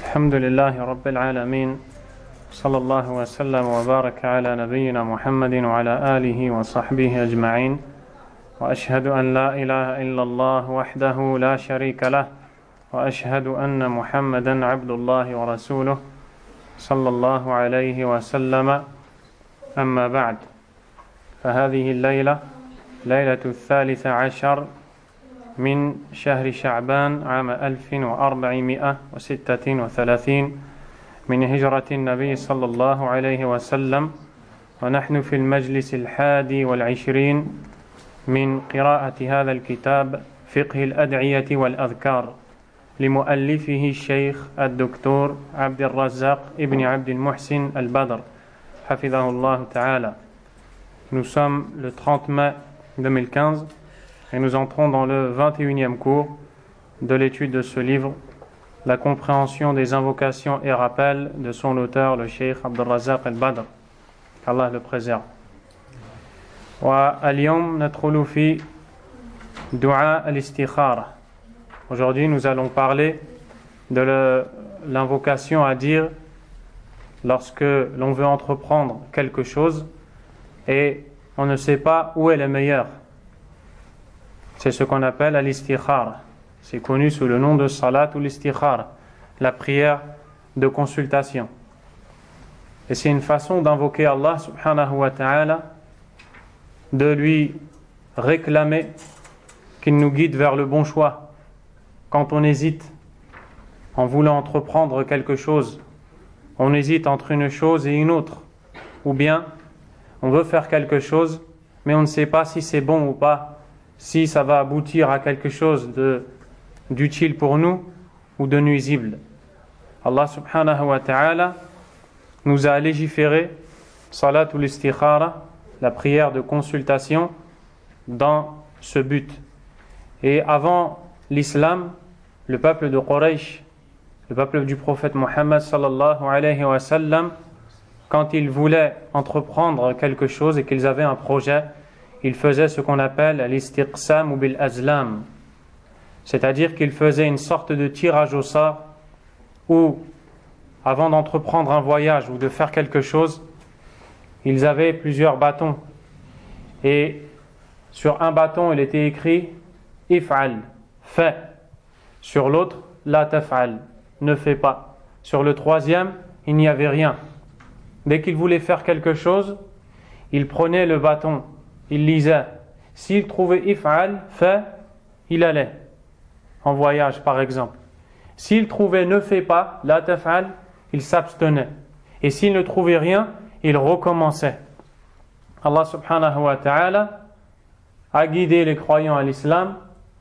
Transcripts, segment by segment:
الحمد لله رب العالمين صلى الله وسلم وبارك على نبينا محمد وعلى آله وصحبه أجمعين وأشهد أن لا إله إلا الله وحده لا شريك له وأشهد أن محمدا عبد الله ورسوله صلى الله عليه وسلم أما بعد فهذه الليلة ليلة 13 من شهر شعبان عام 1436 من هجرة النبي صلى الله عليه وسلم ونحن في المجلس 21 من قراءة هذا الكتاب فقه الأدعية والأذكار لمؤلفه الشيخ الدكتور عبد الرزاق ابن عبد المحسن البدر حفظه الله تعالى. Nous sommes le 30 mai 2015 et nous entrons dans le 21e cours de l'étude de ce livre, la compréhension des invocations et rappels de son auteur, le Cheikh Abd al-Razzaq al-Badr. Allah le préserve. واليوم ندخل في دعاء الاستخارة. Aujourd'hui, nous allons parler de l'invocation à dire lorsque l'on veut entreprendre quelque chose et on ne sait pas où est le meilleur. C'est ce qu'on appelle al-istikhara. C'est connu sous le nom de salat ou l'istikhara, la prière de consultation. Et c'est une façon d'invoquer Allah subhanahu wa ta'ala, de lui réclamer qu'il nous guide vers le bon choix. Quand on hésite en voulant entreprendre quelque chose, on hésite entre une chose et une autre, ou bien on veut faire quelque chose mais on ne sait pas si c'est bon ou pas, si ça va aboutir à quelque chose d'utile pour nous ou de nuisible. Allah subhanahu wa ta'ala nous a légiféré salat ou l'istikhara, la prière de consultation, dans ce but. Et avant l'islam, le peuple de Quraysh, le peuple du prophète Mohammed sallallahu alayhi wa sallam, quand ils voulaient entreprendre quelque chose et qu'ils avaient un projet, ils faisaient ce qu'on appelle l'istiqsam ou bil azlam, c'est-à-dire qu'ils faisaient une sorte de tirage au sort où, avant d'entreprendre un voyage ou de faire quelque chose, ils avaient plusieurs bâtons et sur un bâton il était écrit if'al, fais, sur l'autre la taf'al, ne fais pas, sur le troisième il n'y avait rien. Dès qu'il voulait faire quelque chose, il prenait le bâton, il lisait. S'il trouvait if'al, fait, il allait en voyage par exemple. S'il trouvait ne fais pas, la taf'al, il s'abstenait. Et s'il ne trouvait rien, il recommençait. Allah subhanahu wa ta'ala a guidé les croyants à l'islam,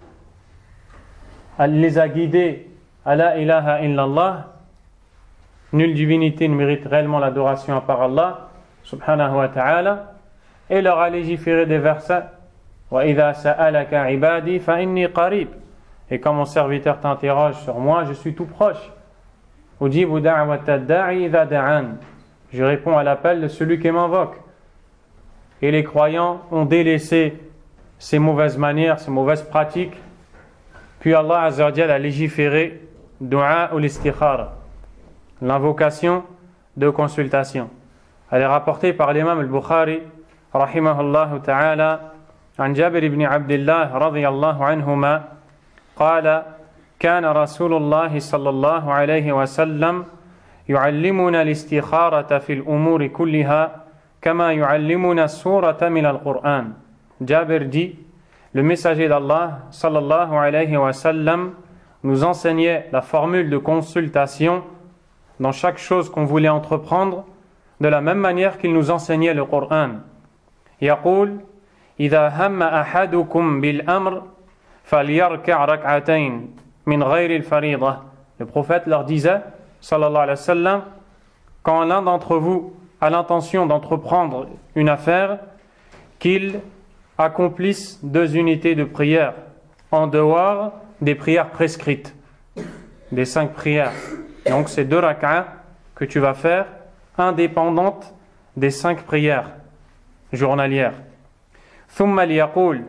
les a guidés à la ilaha illallah. Nulle divinité ne mérite réellement l'adoration à part Allah subhanahu wa ta'ala, et leur a légiféré des versets وَإِذَا سَأَلَكَ عِبَادِي فَإِنِّي قَرِيبٌ, et quand mon serviteur t'interroge sur moi, je suis tout proche. أُجِيبُ دَعْوَةَ الدَّاعِ إِذَا دَعَانِ, je réponds à l'appel de celui qui m'invoque. Et les croyants ont délaissé ces mauvaises manières, ces mauvaises pratiques, puis Allah azza wa jalla a légiféré du'a ou l'istikhara, l'invocation de consultation. Elle est rapportée par l'imam al-Bukhari rahimahullah ta'ala عن جابر بن عبد الله رضي الله عنهما قال كان رسول الله صلى الله عليه وسلم يعلمنا الاستخارة في الأمور كلها كما يعلمنا السورة من القرآن. Jabir dit, le messager d'Allah sallallahu alayhi wa sallam nous enseignait la formule de consultation dans chaque chose qu'on voulait entreprendre, de la même manière qu'il nous enseignait le Coran. يقول إذا هم أحدكم بالأمر فليركع ركعتين من غير الفريضة. Le prophète leur disait, sallallahu alayhi wa sallam, quand l'un d'entre vous a l'intention d'entreprendre une affaire, qu'il accomplisse 2 unités de prière en dehors des prières prescrites, des 5 prières. Donc c'est 2 rak'ah que tu vas faire indépendantes des 5 prières journalières. ثم ليقول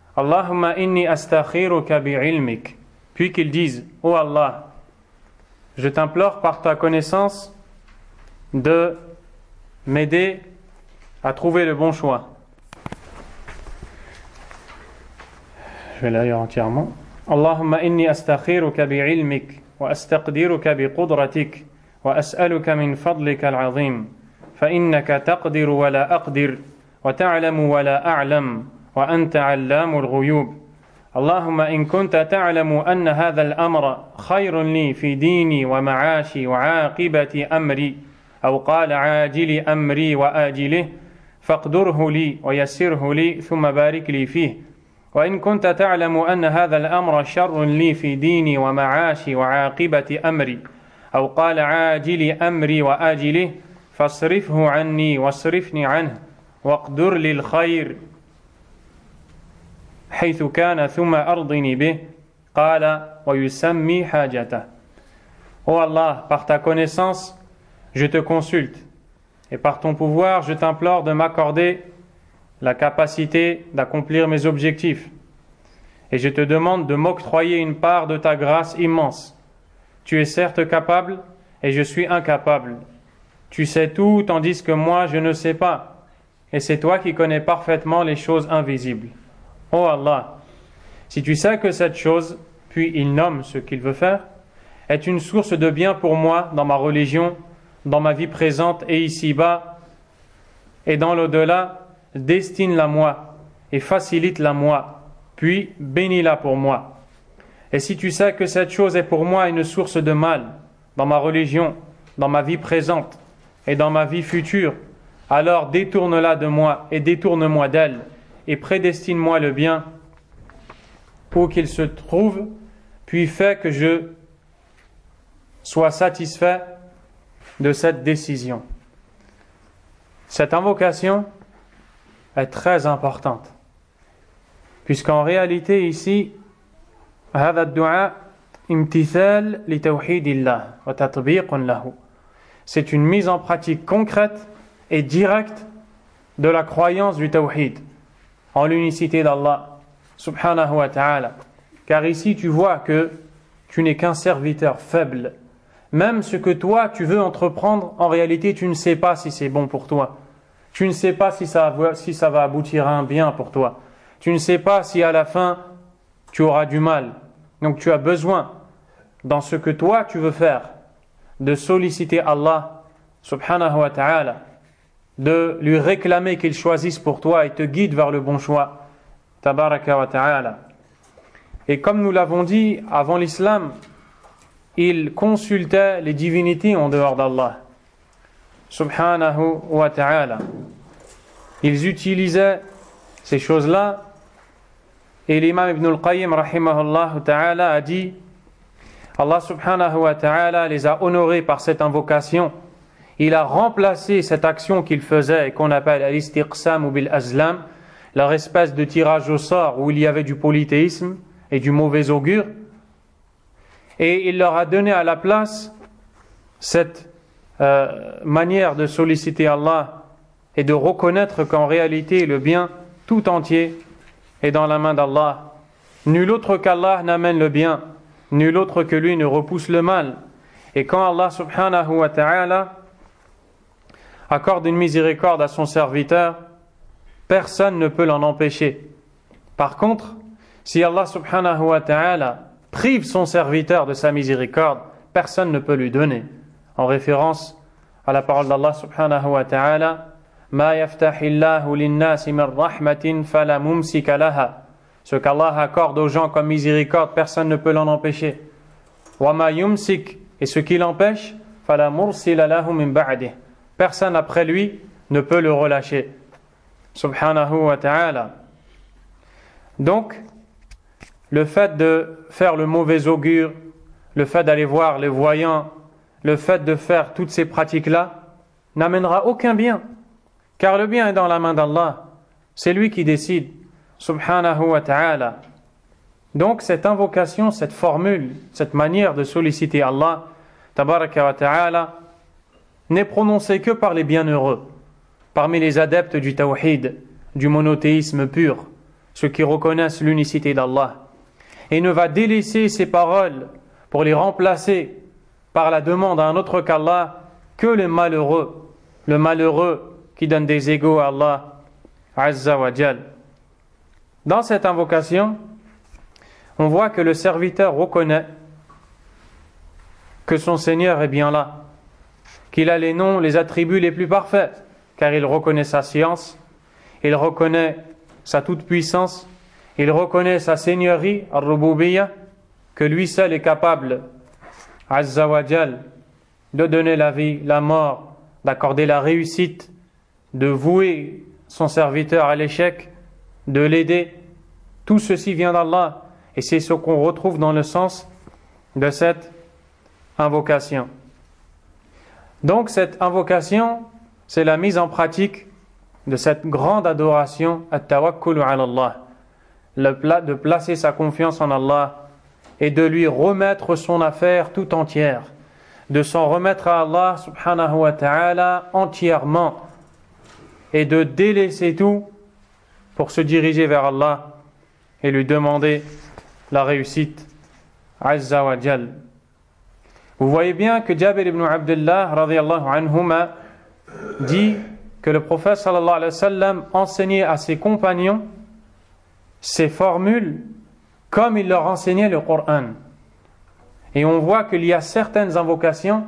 اللهم إني أستخيرك بعلمك, puis qu'ils disent, oh Allah, je t'implore par ta connaissance de m'aider à trouver le bon choix. Je vais la lire entièrement. Allahumma inni astakhiruka bi'ilmik wa astaqdiruka biqudratik wa as'aluka min fadlika al-'azim fa innaka taqdiru wa la aqdir wa ta'lamu wa la a'lam wa anta 'allamul ghuyub. Allahumma in kunta ta'lamu anna hadha al-amra khayrun li fi dini wa ma'ashi wa 'aqibati amri aw qala 'ajili amri wa ajilihi faqdurhu li wa yassirhu li thumma barik li fihi. وإن كنت تعلم أن هذا الأمر شر لي في ديني ومعاشي وعاقبة أمري أو قال عاجل أمري وآجله فاصرفه عني واصرفني عنه واقدر لي الخير حيث كان ثم أرضني به قال ويسمي حاجته. Ô Allah, par ta connaissance, je te consulte et par ton pouvoir, je t'implore de m'accorder la capacité d'accomplir mes objectifs. Et je te demande de m'octroyer une part de ta grâce immense. Tu es certes capable et je suis incapable. Tu sais tout tandis que moi je ne sais pas. Et c'est toi qui connais parfaitement les choses invisibles. Ô Allah, si tu sais que cette chose, puis il nomme ce qu'il veut faire, est une source de bien pour moi dans ma religion, dans ma vie présente et ici-bas, et dans l'au-delà, destine-la moi et facilite-la moi, puis bénis-la pour moi. Et si tu sais que cette chose est pour moi une source de mal dans ma religion, dans ma vie présente et dans ma vie future, alors détourne-la de moi et détourne-moi d'elle et prédestine-moi le bien où qu'il se trouve, puis fais que je sois satisfait de cette décision. Cette invocation est très importante, puisqu'en réalité ici, هذا الدعاء امتثال لتوحيد الله وتطبيق له. C'est une mise en pratique concrète et directe de la croyance du tawhid, en l'unicité d'Allah subhanahu wa ta'ala. Car ici tu vois que tu n'es qu'un serviteur faible. Même ce que toi tu veux entreprendre, en réalité tu ne sais pas si c'est bon pour toi. Tu ne sais pas si ça va aboutir à un bien pour toi. Tu ne sais pas si à la fin, tu auras du mal. Donc tu as besoin, dans ce que toi tu veux faire, de solliciter Allah, subhanahu wa ta'ala, de lui réclamer qu'il choisisse pour toi et te guide vers le bon choix, tabaraka wa ta'ala. Et comme nous l'avons dit, avant l'islam, il consultait les divinités en dehors d'Allah, subhanahu wa ta'ala. Ils utilisaient ces choses-là, et l'imam Ibn al-Qayyim rahimahullah ta'ala a dit, Allah subhanahu wa ta'ala les a honorés par cette invocation. Il a remplacé cette action qu'ils faisaient et qu'on appelle al-istiqsam ou bil-azlam, leur espèce de tirage au sort où il y avait du polythéisme et du mauvais augure, et il leur a donné à la place cette manière de solliciter Allah et de reconnaître qu'en réalité le bien tout entier est dans la main d'Allah. Nul autre qu'Allah n'amène le bien, nul autre que lui ne repousse le mal. Et quand Allah subhanahu wa ta'ala accorde une miséricorde à son serviteur, personne ne peut l'en empêcher. Par contre, si Allah subhanahu wa ta'ala prive son serviteur de sa miséricorde, personne ne peut lui donner. En référence à la parole d'Allah subhanahu wa ta'ala, Ma yaftahillahu linnasi min rahmatin fala mumsika laha. Ce qu'Allah accorde aux gens comme miséricorde, personne ne peut l'en empêcher. Wa ma yumsik, et ce qui l'empêche, fala mursila lahu min ba'dih. Personne après lui ne peut le relâcher. Subhanahu wa ta'ala. Donc, le fait de faire le mauvais augure, le fait d'aller voir les voyants, le fait de faire toutes ces pratiques-là, n'amènera aucun bien. Car le bien est dans la main d'Allah. C'est lui qui décide. Subhanahu wa ta'ala. Donc cette invocation, cette formule, cette manière de solliciter Allah, tabaraka wa ta'ala, n'est prononcée que par les bienheureux, parmi les adeptes du tawhid, du monothéisme pur, ceux qui reconnaissent l'unicité d'Allah, et ne va délaisser ces paroles pour les remplacer par la demande à un autre qu'Allah que le malheureux qui donne des égaux à Allah Azza wa Jal. Dans cette invocation, on voit que le serviteur reconnaît que son Seigneur est bien là, qu'il a les noms, les attributs les plus parfaits, car il reconnaît sa science, il reconnaît sa toute-puissance, il reconnaît sa seigneurie, Ar-Rububiyyah, que lui seul est capable, Azza wa Jal, de donner la vie, la mort, d'accorder la réussite, de vouer son serviteur à l'échec, de l'aider. Tout ceci vient d'Allah, et c'est ce qu'on retrouve dans le sens de cette invocation. Donc cette invocation, c'est la mise en pratique de cette grande adoration, at-tawakkul ala Allah, de placer sa confiance en Allah et de lui remettre son affaire tout entière, de s'en remettre à Allah subhanahu wa ta'ala entièrement et de délaisser tout pour se diriger vers Allah et lui demander la réussite Azza wa Jal. Vous voyez bien que Jabir ibn Abdullah radiyallahu anhuma dit que le prophète sallallahu alayhi wa sallam enseignait à ses compagnons ces formules comme il leur enseignait le Coran. Et on voit qu'il y a certaines invocations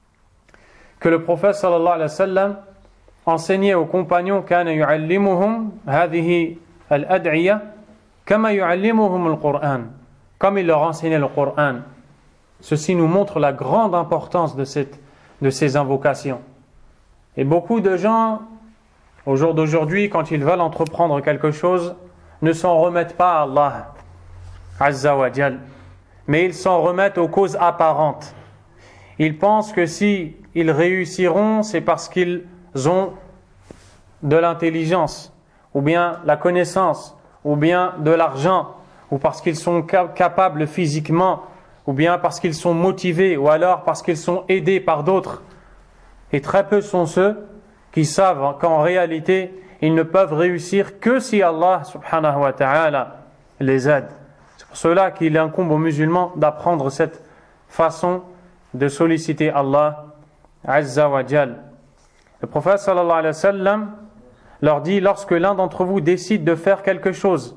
que le prophète sallallahu alayhi wa sallam enseignait aux compagnons kana yu'allimuhum hadhihi al-ad'iya kama yu'allimuhum al-Qur'an, comme il leur enseignait le Coran. Ceci nous montre la grande importance de ces invocations. Et beaucoup de gens, au jour d'aujourd'hui, quand ils veulent entreprendre quelque chose, ne s'en remettent pas à Allah Azza wa Jal, mais ils s'en remettent aux causes apparentes. Ils pensent que si ils réussiront, c'est parce qu'ils ont de l'intelligence, ou bien la connaissance, ou bien de l'argent, ou parce qu'ils sont capables physiquement, ou bien parce qu'ils sont motivés, ou alors parce qu'ils sont aidés par d'autres. Et très peu sont ceux qui savent qu'en réalité, ils ne peuvent réussir que si Allah subhanahu wa ta'ala les aide. C'est pour cela qu'il incombe aux musulmans d'apprendre cette façon de solliciter Allah Azza wa Jal. Le prophète sallallahu alayhi wa sallam leur dit, lorsque l'un d'entre vous décide de faire quelque chose,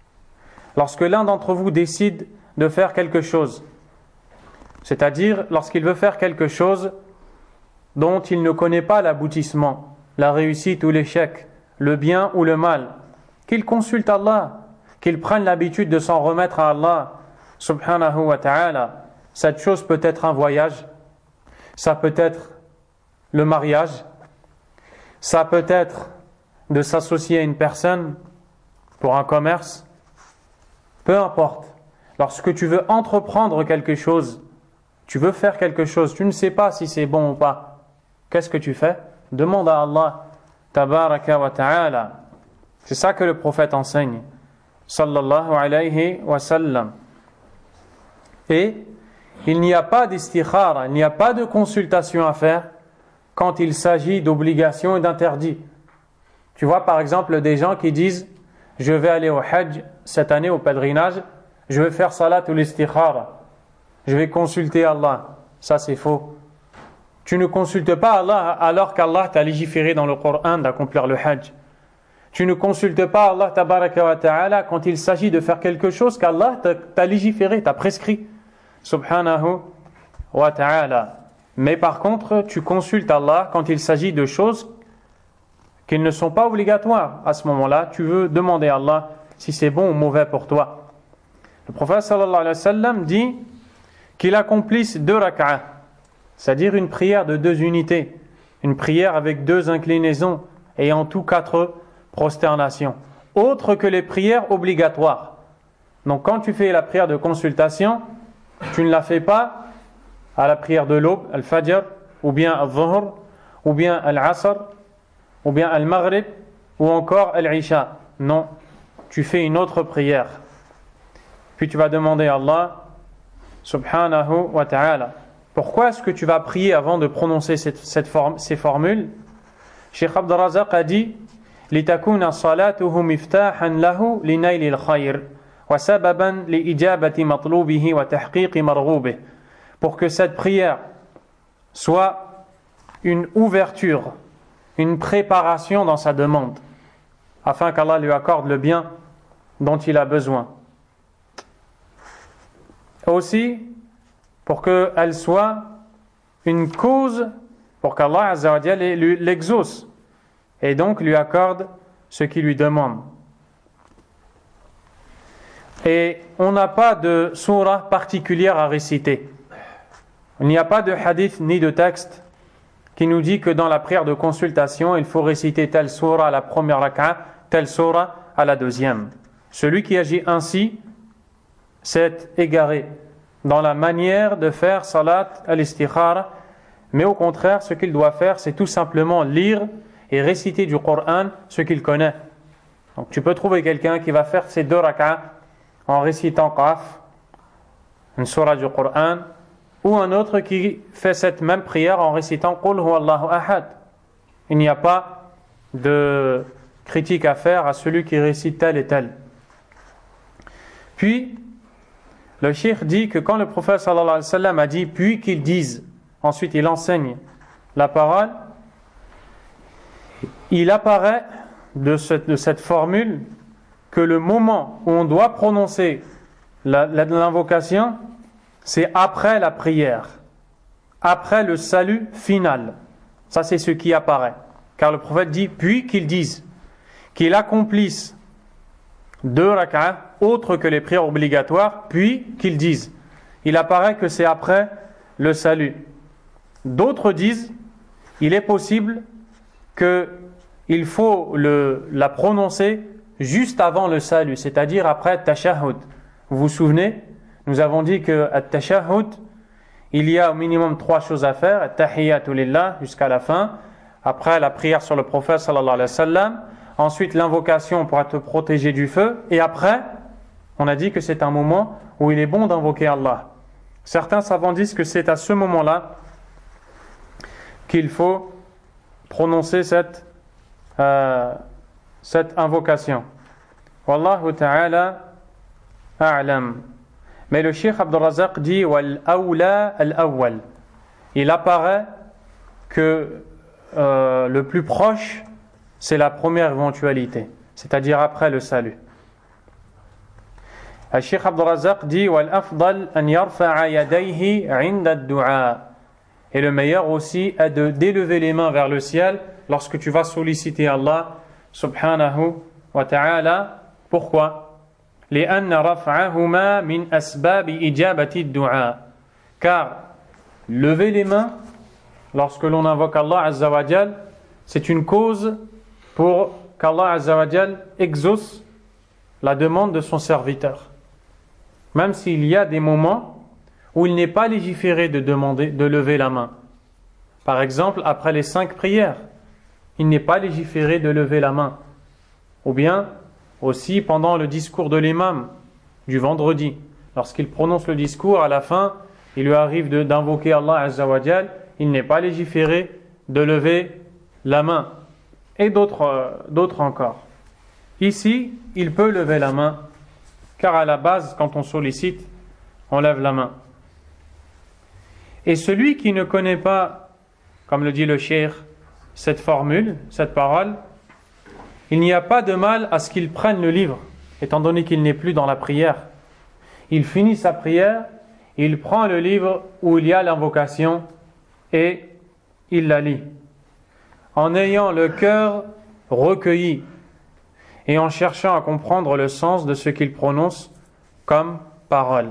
c'est-à-dire lorsqu'il veut faire quelque chose dont il ne connaît pas l'aboutissement, la réussite ou l'échec, le bien ou le mal, qu'il consulte Allah, qu'il prenne l'habitude de s'en remettre à Allah subhanahu wa ta'ala. Cette chose peut être un voyage, ça peut être le mariage, ça peut être de s'associer à une personne pour un commerce, peu importe. Lorsque tu veux entreprendre quelque chose, tu veux faire quelque chose, tu ne sais pas si c'est bon ou pas, qu'est-ce que tu fais? Demande à Allah tabaraka wa ta'ala. C'est ça que le prophète enseigne sallallahu alayhi wa sallam. Et il n'y a pas d'istikhara, il n'y a pas de consultation à faire quand il s'agit d'obligations et d'interdits. Tu vois par exemple des gens qui disent je vais aller au Hajj cette année au pèlerinage, je vais faire salat ou l'istikhara, je vais consulter Allah. Ça c'est faux. Tu ne consultes pas Allah alors qu'Allah t'a légiféré dans le Coran d'accomplir le Hajj. Tu ne consultes pas Allah tabaraka wa ta'ala quand il s'agit de faire quelque chose qu'Allah t'a légiféré, t'a prescrit. Subhanahu wa ta'ala. Mais par contre, tu consultes Allah quand il s'agit de choses qui ne sont pas obligatoires. À ce moment-là, tu veux demander à Allah si c'est bon ou mauvais pour toi. Le prophète sallallahu alayhi wa sallam dit qu'il accomplisse 2 rak'ah, c'est-à-dire une prière de 2 unités, une prière avec 2 inclinaisons et en tout 4 prosternations, autres que les prières obligatoires. Donc quand tu fais la prière de consultation, tu ne la fais pas à la prière de l'aube, al-fajr, ou bien al-dhuhr, ou bien al-asr, ou bien al-maghrib, ou encore al-isha. Non, tu fais une autre prière. Puis tu vas demander à Allah subhanahu wa ta'ala. Pourquoi est-ce que tu vas prier avant de prononcer ces formules? Cheikh Abd al-Razaq a dit لِتَكُونَ صَلَاتُهُ مِفْتَاحًا لَهُ لِنَيْلِ الْخَيْرِ وَسَبَبًا لِإِجَابَةِ مَطْلُوبِهِ وَتَحْقِيقِ مَرْغُوبِهِ. Pour que cette prière soit une ouverture, une préparation dans sa demande, afin qu'Allah lui accorde le bien dont il a besoin. Aussi, pour qu'elle soit une cause pour qu'Allah Azza wa Jalla l'exauce et donc lui accorde ce qu'il lui demande. Et on n'a pas de sourate particulière à réciter. Il n'y a pas de hadith ni de texte qui nous dit que dans la prière de consultation, il faut réciter telle sourate à la première rak'a, telle sourate à la deuxième. Celui qui agit ainsi s'est égaré dans la manière de faire salat al-istikhara, mais au contraire, ce qu'il doit faire, c'est tout simplement lire et réciter du Coran ce qu'il connaît. Donc tu peux trouver quelqu'un qui va faire ses 2 rak'a en récitant Qaf, une sourate du Coran, ou un autre qui fait cette même prière en récitant Qul huwallahu ahad. Il n'y a pas de critique à faire à celui qui récite tel et tel. Puis, le cheikh dit que quand le prophète sallallahu alayhi wa sallam a dit puis qu'il dise, ensuite il enseigne la parole, il apparaît de cette formule que le moment où on doit prononcer l'invocation, c'est après la prière, après le salut final. Ça, c'est ce qui apparaît. Car le prophète dit, puis qu'il dise, qu'il accomplisse 2 rak'a, autres que les prières obligatoires, puis qu'il dise. Il apparaît que c'est après le salut. D'autres disent, il est possible qu'il faut la prononcer juste avant le salut, c'est-à-dire après tashahhud. Vous vous souvenez, nous avons dit que à tashahhud, il y a au minimum 3 choses à faire, at-tahiyyatu lillah jusqu'à la fin, après la prière sur le prophète sallallahu alayhi wa sallam, ensuite l'invocation pour te protéger du feu, et après, on a dit que c'est un moment où il est bon d'invoquer Allah. Certains savants disent que c'est à ce moment-là qu'il faut prononcer cette invocation. Wallahu ta'ala a'lam. Mais le Cheikh Abdul Razak dit wal awla al-awwal. Il apparaît que le plus proche, c'est la première éventualité, c'est-à-dire après le salut. Le Cheikh Abdul Razak dit wal afdal an yarfa'a yadayhi 'inda ad-du'a. Et le meilleur aussi est d'élever les mains vers le ciel lorsque tu vas solliciter Allah subhanahu wa ta'ala. Pourquoi? لأن رفعهما من أسباب إجابة الدعاء. Car lever les mains lorsque l'on invoque Allah Azza wa Jal, c'est une cause pour qu'Allah Azza wa Jal exauce la demande de son serviteur. Même s'il y a des moments où il n'est pas légiféré de lever la main. Par exemple, après les 5 prières, il n'est pas légiféré de lever la main. Ou bien, aussi pendant le discours de l'imam du vendredi, lorsqu'il prononce le discours, à la fin, il lui arrive d'invoquer Allah Azza wa Jal, il n'est pas légiféré de lever la main. Et d'autres encore. Ici, il peut lever la main, car à la base, quand on sollicite, on lève la main. Et celui qui ne connaît pas, comme le dit le cheikh, cette formule, cette parole, il n'y a pas de mal à ce qu'il prenne le livre, étant donné qu'il n'est plus dans la prière. Il finit sa prière, il prend le livre où il y a l'invocation et il la lit. En ayant le cœur recueilli et en cherchant à comprendre le sens de ce qu'il prononce comme parole.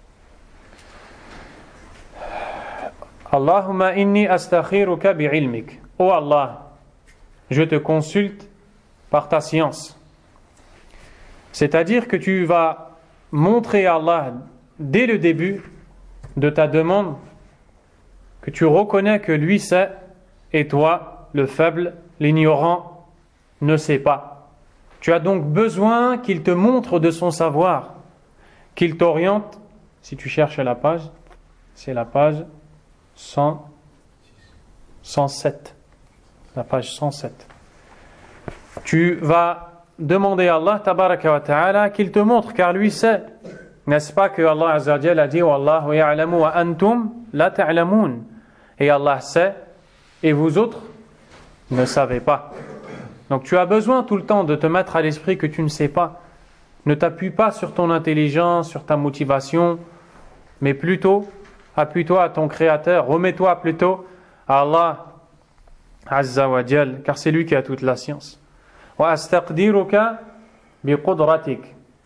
Allahumma inni astakhiruka bi'ilmik. Oh Allah, je te consulte par ta science. C'est-à-dire que tu vas montrer à Allah dès le début de ta demande que tu reconnais que lui sait et toi, le faible, l'ignorant, ne sait pas. Tu as donc besoin qu'il te montre de son savoir, qu'il t'oriente. Si tu cherches la page, c'est la page 107. La page 107. Tu vas demander à Allah tabaraka wa ta'ala qu'il te montre, car lui sait. N'est-ce pas que Allah Azza wa Jalla a dit Wallahu ya'lamu wa antum la ta'lamun. et Allah sait, et vous autres ne savez pas. Donc tu as besoin tout le temps de te mettre à l'esprit que tu ne sais pas. Ne t'appuie pas sur ton intelligence, sur ta motivation, mais plutôt appuie-toi à ton Créateur, remets-toi plutôt à Allah Azza wa Jal, car c'est lui qui a toute la science. Wa astaqdiruka bi qudratik.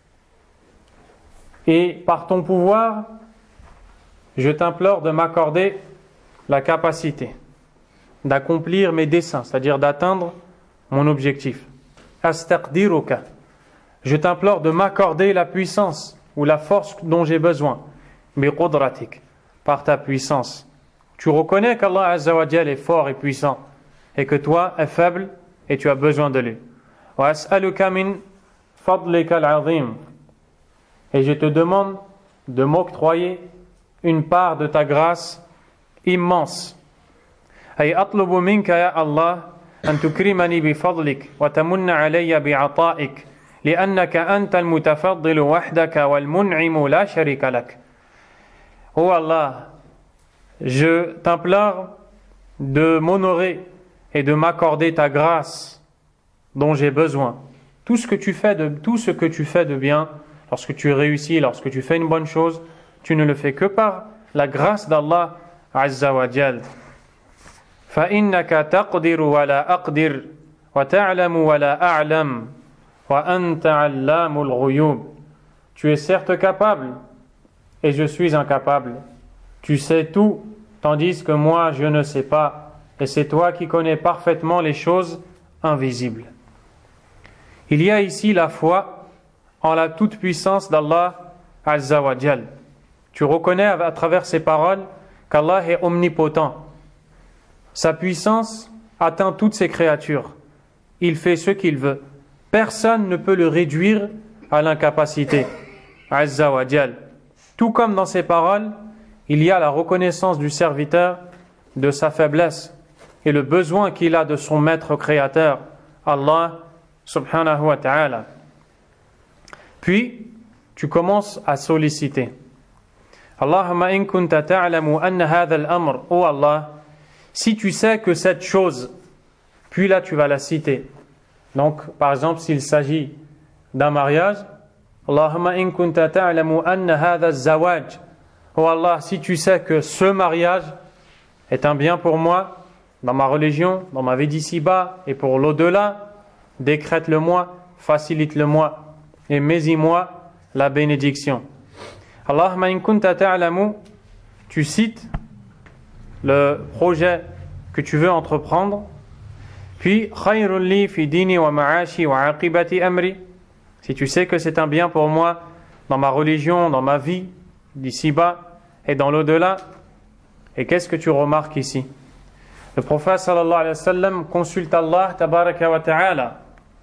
Et par ton pouvoir, je t'implore de m'accorder la capacité d'accomplir mes desseins, c'est-à-dire d'atteindre mon objectif. Astaqdiruka. Je t'implore de m'accorder la puissance ou la force dont j'ai besoin. Bi qudratik. Par ta puissance. Tu reconnais qu'Allah Azza wa Jal est fort et puissant et que toi es faible et tu as besoin de lui. Wa as'aluka min fadlika al-'azim. Et je te demande de m'octroyer une part de ta grâce immense. Ay atlubu minka ya Allah an tukrimani bi fadlik wa tamunna alayya bi 'ata'ik li'annaka anta al-mutafaddil wahdaka wal mun'im la sharika lak. Oh Allah, je t'implore de m'honorer et de m'accorder ta grâce dont j'ai besoin. Tout ce que tu fais de bien, lorsque tu réussis, lorsque tu fais une bonne chose, tu ne le fais que par la grâce d'Allah Azza wa Jal. فَإِنَّكَ تَقْدِرُ وَلَا أَقْدِرُ وَتَعْلَمُ وَلَا أَعْلَمُ وَأَنْتَ عَلَّامُ الْغُيُوبِ. Tu es certes capable et je suis incapable. Tu sais tout, tandis que moi je ne sais pas, et c'est toi qui connais parfaitement les choses invisibles. Il y a ici la foi en la toute-puissance d'Allah Azza wa Jal. Tu reconnais à travers ces paroles qu'Allah est omnipotent. Sa puissance atteint toutes ses créatures. Il fait ce qu'il veut. Personne ne peut le réduire à l'incapacité. Azza wa Jal. Tout comme dans ces paroles, il y a la reconnaissance du serviteur de sa faiblesse et le besoin qu'il a de son maître créateur, Allah subhanahu wa ta'ala. Puis, tu commences à solliciter. Allahumma in kunta ta'lamu anna hadha al-amr, oh Allah, si tu sais que cette chose, puis là tu vas la citer. Donc, par exemple, s'il s'agit d'un mariage, Allahumma in kunta ta'lamu anna hadha az-zawaj, oh Allah, si tu sais que ce mariage est un bien pour moi, dans ma religion, dans ma vie d'ici-bas et pour l'au-delà, décrète-le-moi, facilite-le-moi et mets-y-moi la bénédiction. Allahumma in kunta ta'lamu, tu cites le projet que tu veux entreprendre, puis khayrun li fi dini wa ma'ashi wa aqibati amri, si tu sais que c'est un bien pour moi dans ma religion, dans ma vie d'ici-bas et dans l'au-delà. Et qu'est-ce que tu remarques ici? Le prophète sallallahu alayhi wa sallam consulte Allah tabaraka wa ta'ala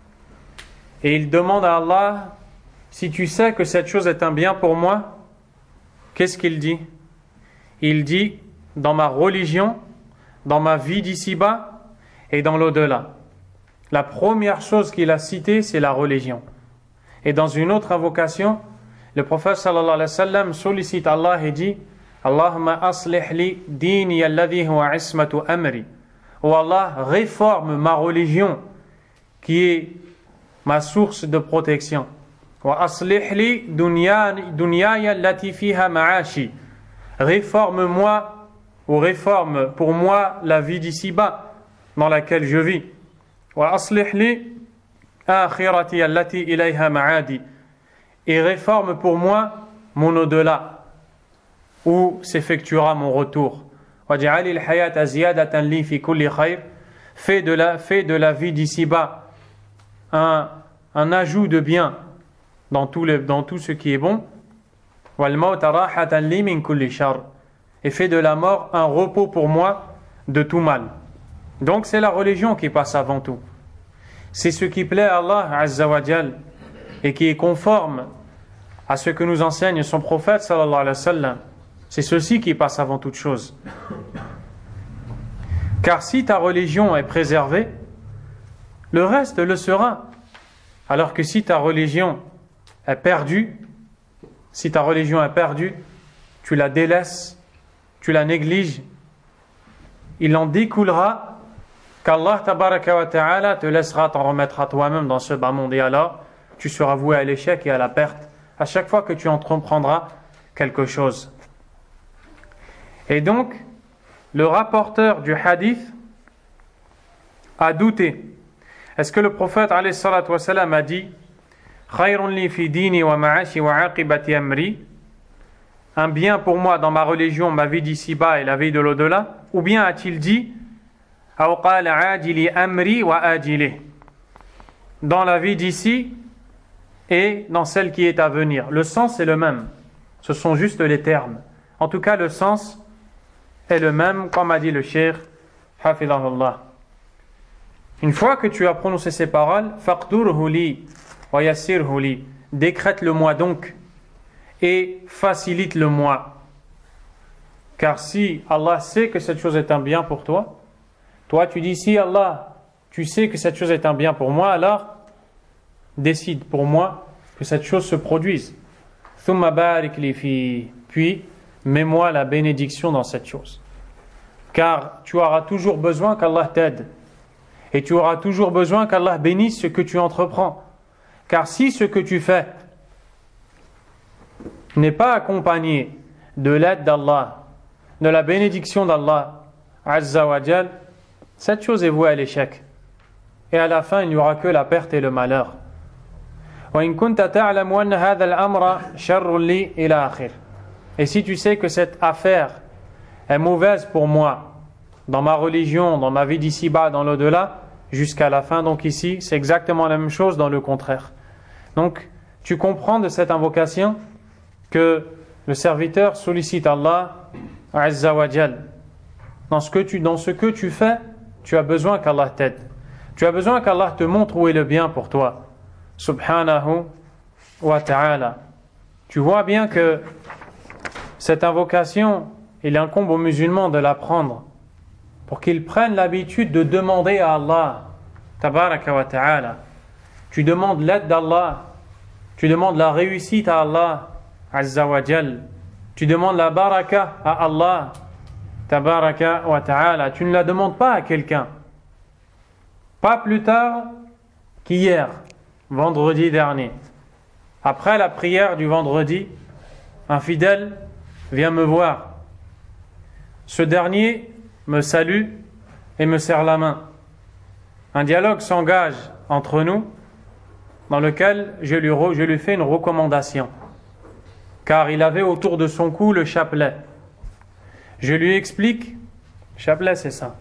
et il demande à Allah, si tu sais que cette chose est un bien pour moi, qu'est-ce qu'il dit? Il dit, dans ma religion, dans ma vie d'ici-bas et dans l'au-delà. La première chose qu'il a citée, c'est la religion. Et dans une autre invocation, le prophète sallallahu alayhi wa sallam sollicite Allah et dit, Allahumma aslih li dini alladhi huwa ismatu amri. Oh Allah, réforme ma religion qui est ma source de protection. Wa aslih li dunyaya allati fiha ma'ashi. Réforme-moi ou réforme pour moi la vie d'ici-bas dans laquelle je vis. Wa aslih li akhirati allati ilayha ma'adi. Et réforme pour moi mon au-delà où s'effectuera mon retour. Waj'alil hayata ziyadatan li fi kulli khayr. Fais de la vie d'ici-bas un ajout de bien dans tout ce qui est bon. Wal mawta rahatan li min kulli shar. Et fais de la mort un repos pour moi de tout mal. Donc c'est la religion qui passe avant tout. C'est ce qui plaît à Allah Azza wa Jal et qui est conforme à ce que nous enseigne son prophète sallallahu alayhi wa sallam. C'est ceci qui passe avant toute chose. Car si ta religion est préservée, le reste le sera. Alors que si ta religion est perdue, tu la délaisses, tu la négliges, il en découlera qu'Allah tabaraka wa ta'ala te laissera t'en remettre à toi-même dans ce bas monde. Et alors, tu seras voué à l'échec et à la perte à chaque fois que tu entreprendras quelque chose. Et donc, le rapporteur du hadith a douté. Est-ce que le prophète alayhi salatu wa salam a dit Khayrun li fi dini wa ma'ashi wa aqibati amri, un bien pour moi dans ma religion, ma vie d'ici-bas et la vie de l'au-delà? Ou bien a-t-il dit Aw qala ajili amri wa ajili, dans la vie d'ici et dans celle qui est à venir? Le sens est le même, ce sont juste les termes. En tout cas, le sens est le même, comme a dit le cheikh hafidhahullah. Une fois que tu as prononcé ces paroles, faqdurhu li wa yassirhu li, décrète-le-moi donc et facilite-le-moi. Car si Allah sait que cette chose est un bien pour toi, toi tu dis si Allah, tu sais que cette chose est un bien pour moi, alors décide pour moi que cette chose se produise. Thumma barik li fi, puis mets-moi la bénédiction dans cette chose. Car tu auras toujours besoin qu'Allah t'aide. Et tu auras toujours besoin qu'Allah bénisse ce que tu entreprends. Car si ce que tu fais n'est pas accompagné de l'aide d'Allah, de la bénédiction d'Allah Azza wa Jal, cette chose est vouée à l'échec. Et à la fin, il n'y aura que la perte et le malheur. Et si tu sais que cette affaire est mauvaise pour moi, dans ma religion, dans ma vie d'ici-bas, dans l'au-delà, jusqu'à la fin, donc ici, c'est exactement la même chose dans le contraire. Donc, tu comprends de cette invocation que le serviteur sollicite Allah Azza wa Jal. Dans ce que tu fais, tu as besoin qu'Allah t'aide. Tu as besoin qu'Allah te montre où est le bien pour toi. Subhanahu wa ta'ala. Tu vois bien que cette invocation, il incombe aux musulmans de l'apprendre pour qu'ils prennent l'habitude de demander à Allah tabaraka wa ta'ala. Tu demandes l'aide d'Allah, tu demandes la réussite à Allah Azza wa Jal, tu demandes la baraka à Allah tabaraka wa ta'ala. Tu ne la demandes pas à quelqu'un. Pas plus tard qu'hier, vendredi dernier, après la prière du vendredi, un fidèle vient me voir. Ce dernier me salue et me serre la main. Un dialogue s'engage entre nous dans lequel je lui fais une recommandation, car il avait autour de son cou le chapelet. Je lui explique, chapelet c'est ça,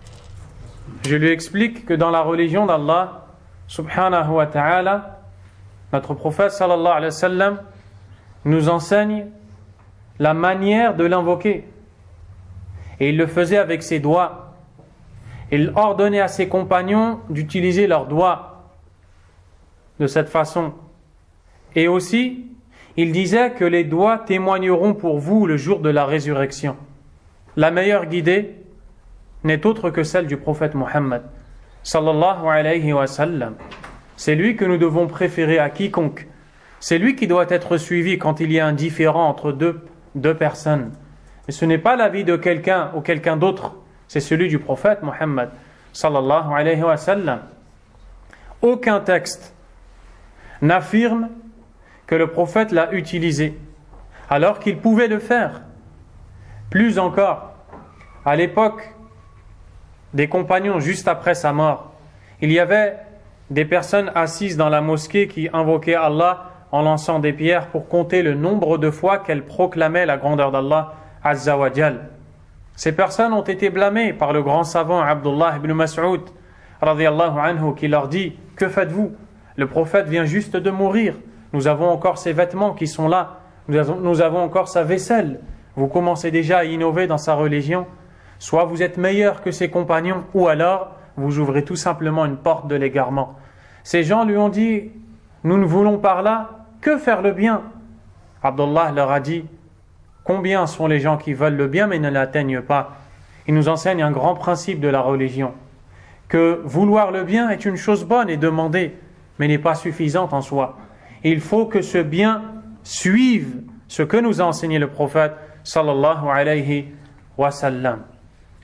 je lui explique que dans la religion d'Allah subhanahu wa ta'ala, notre prophète sallallahu alayhi wa sallam nous enseigne la manière de l'invoquer. Et il le faisait avec ses doigts. Il ordonnait à ses compagnons d'utiliser leurs doigts de cette façon. Et aussi, il disait que les doigts témoigneront pour vous le jour de la résurrection. La meilleure guidée n'est autre que celle du prophète Mohammed sallallahu alayhi wa sallam. C'est lui que nous devons préférer à quiconque. C'est lui qui doit être suivi quand il y a un différend entre deux personnes. Et ce n'est pas l'avis de quelqu'un ou quelqu'un d'autre, c'est celui du prophète Mohammed sallallahu alayhi wa sallam. Aucun texte n'affirme que le prophète l'a utilisé, alors qu'il pouvait le faire. Plus encore, à l'époque des compagnons juste après sa mort, il y avait des personnes assises dans la mosquée qui invoquaient Allah en lançant des pierres pour compter le nombre de fois qu'elles proclamaient la grandeur d'Allah Azza wa Jal. Ces personnes ont été blâmées par le grand savant Abdullah ibn Mas'ud radiyallahu anhu qui leur dit: que faites-vous? Le prophète vient juste de mourir, nous avons encore ses vêtements qui sont là, nous avons encore sa vaisselle, vous commencez déjà à innover dans sa religion. Soit vous êtes meilleur que ses compagnons, ou alors vous ouvrez tout simplement une porte de l'égarement. Ces gens lui ont dit: nous ne voulons par là que faire le bien. Abdullah leur a dit: combien sont les gens qui veulent le bien mais ne l'atteignent pas? Il nous enseigne un grand principe de la religion, que vouloir le bien est une chose bonne et demandée, mais n'est pas suffisante en soi. Il faut que ce bien suive ce que nous a enseigné le prophète sallallahu alayhi wa sallam.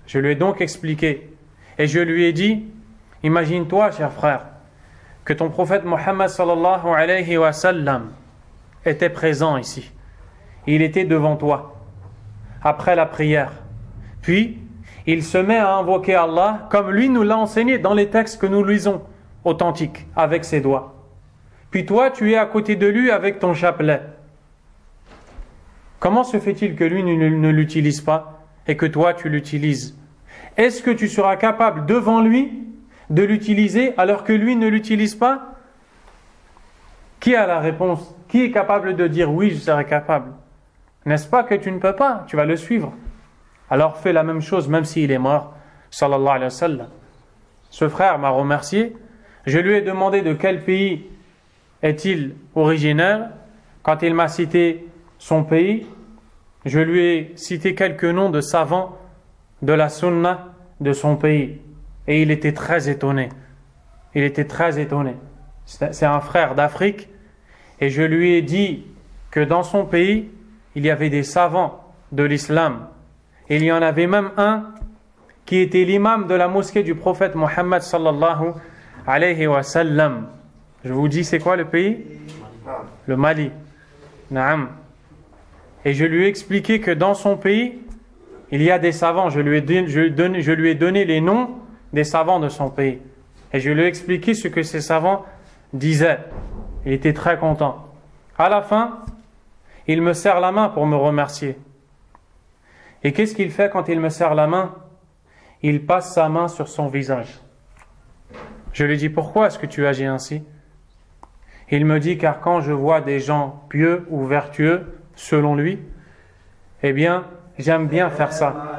Je lui ai donc expliqué. Et je lui ai dit, imagine-toi, cher frère, que ton prophète Mohammed sallallahu alayhi wa sallam était présent ici. Il était devant toi, après la prière. Puis, il se met à invoquer Allah comme lui nous l'a enseigné dans les textes que nous lisons, authentiques, avec ses doigts. Puis toi, tu es à côté de lui avec ton chapelet. Comment se fait-il que lui ne l'utilise pas et que toi, tu l'utilises? Est-ce que tu seras capable devant lui de l'utiliser alors que lui ne l'utilise pas? Qui a la réponse? Qui est capable de dire oui, je serai capable? N'est-ce pas que tu ne peux pas? Tu vas le suivre. Alors fais la même chose même s'il est mort. Sallallahu alayhi wa sallam. Ce frère m'a remercié. Je lui ai demandé de quel pays est-il originaire. Quand il m'a cité son pays, je lui ai cité quelques noms de savants de la sunna de son pays. Et il était très étonné. Il était très étonné. C'est un frère d'Afrique. Et je lui ai dit que dans son pays, il y avait des savants de l'islam. Et il y en avait même un qui était l'imam de la mosquée du prophète Mohammed sallallahu alayhi wa sallam. Je vous dis, c'est quoi le pays? Le Mali. Naam. Et je lui ai expliqué que dans son pays, il y a des savants. Je lui ai donné les noms des savants de son pays. Et je lui ai expliqué ce que ces savants disaient. Il était très content. À la fin, il me serre la main pour me remercier. Et qu'est-ce qu'il fait quand il me serre la main? Il passe sa main sur son visage. Je lui dis, pourquoi est-ce que tu agis ainsi? Il me dit, car quand je vois des gens pieux ou vertueux, selon lui, eh bien, j'aime bien faire ça.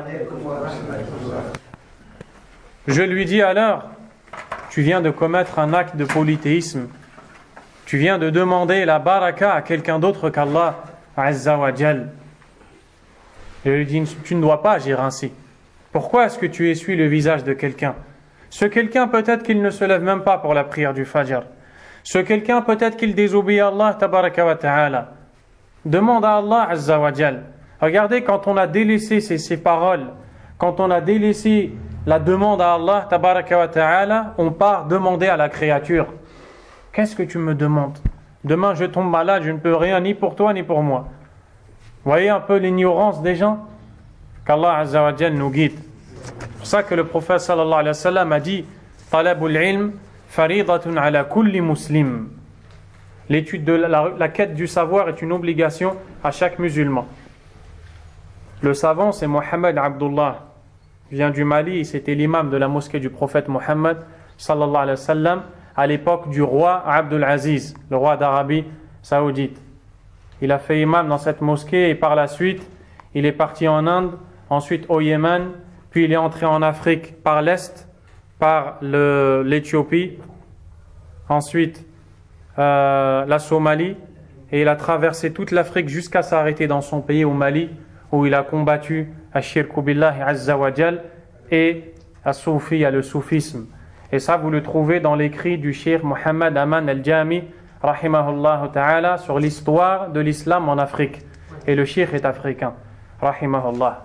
Je lui dis alors, tu viens de commettre un acte de polythéisme. Tu viens de demander la baraka à quelqu'un d'autre qu'Allah Azza wa Jal. Je lui dis, tu ne dois pas agir ainsi. Pourquoi est-ce que tu essuies le visage de quelqu'un? Ce quelqu'un, peut-être qu'il ne se lève même pas pour la prière du Fajr. Ce quelqu'un, peut-être qu'il désobéit à Allah tabaraka wa ta'ala. Demande à Allah Azza wa Jal. Regardez, quand on a délaissé ces paroles, quand on a délaissé la demande à Allah tabaraka wa ta'ala, on part demander à la créature. Qu'est-ce que tu me demandes? Demain je tombe malade, je ne peux rien ni pour toi ni pour moi. Vous voyez un peu l'ignorance des gens? Qu'Allah Azza wa Jal nous guide. C'est pour ça que le prophète sallallahu alayhi wa sallam a dit Talabul ilm faridatun ala kulli muslim. L'étude de la quête du savoir est une obligation à chaque musulman. Le savant, c'est Mohammed Abdullah. Il vient du Mali, c'était l'imam de la mosquée du prophète Mohammed sallallahu alayhi wa sallam à l'époque du roi Abdul Aziz, le roi d'Arabie saoudite. Il a fait imam dans cette mosquée et par la suite, il est parti en Inde, ensuite au Yémen, puis il est entré en Afrique par l'Est, par l'Éthiopie, ensuite la Somalie, et il a traversé toute l'Afrique jusqu'à s'arrêter dans son pays au Mali, où il a combattu Ashirku Billahi Azza wa Jal et As-Soufiya, le soufisme. Et ça, vous le trouvez dans l'écrit du Cheikh Mohammed Aman al-Jami, rahimahullah ta'ala, sur l'histoire de l'islam en Afrique. Et le Cheikh est africain, rahimahullah.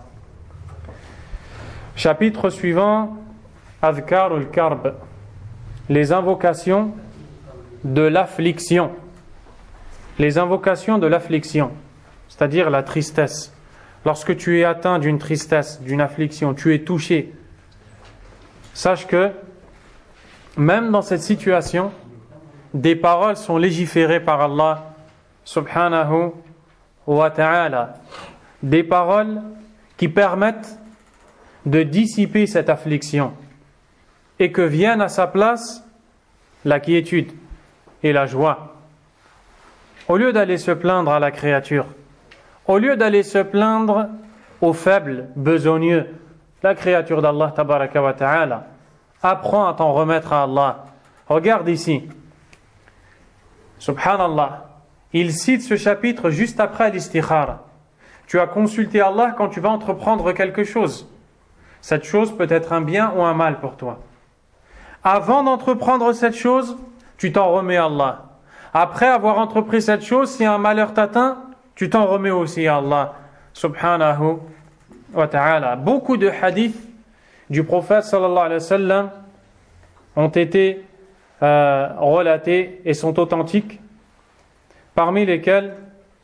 Chapitre suivant, Adhkar al-Karb, les invocations de l'affliction. Les invocations de l'affliction, c'est-à-dire la tristesse. Lorsque tu es atteint d'une tristesse, d'une affliction, tu es touché, sache que même dans cette situation, des paroles sont légiférées par Allah subhanahu wa ta'ala. Des paroles qui permettent de dissiper cette affliction et que vienne à sa place la quiétude et la joie. Au lieu d'aller se plaindre à la créature, au lieu d'aller se plaindre aux faibles, besogneux, la créature d'Allah tabaraka wa ta'ala, apprends à t'en remettre à Allah. Regarde ici. Subhanallah. Il cite ce chapitre juste après l'istikhara. Tu as consulté Allah quand tu vas entreprendre quelque chose. Cette chose peut être un bien ou un mal pour toi. Avant d'entreprendre cette chose, tu t'en remets à Allah. Après avoir entrepris cette chose, si un malheur t'atteint, tu t'en remets aussi à Allah subhanahu wa ta'ala. Beaucoup de hadiths du prophète sallallahu alayhi wa sallam ont été relatées et sont authentiques, parmi lesquelles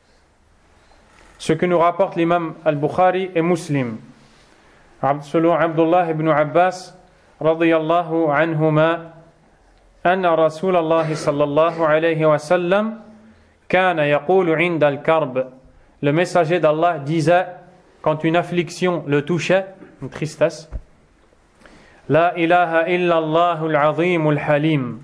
ce que nous rapporte l'imam al-Bukhari et Muslim. Selon Abdullah ibn Abbas radiyallahu anhuma, anna Rasulallah sallallahu alayhi wa sallam kana yaqulu 'inda al-karb. Le messager d'Allah disait quand une affliction le touchait, une tristesse, La ilaha illallah al-azim al-halim.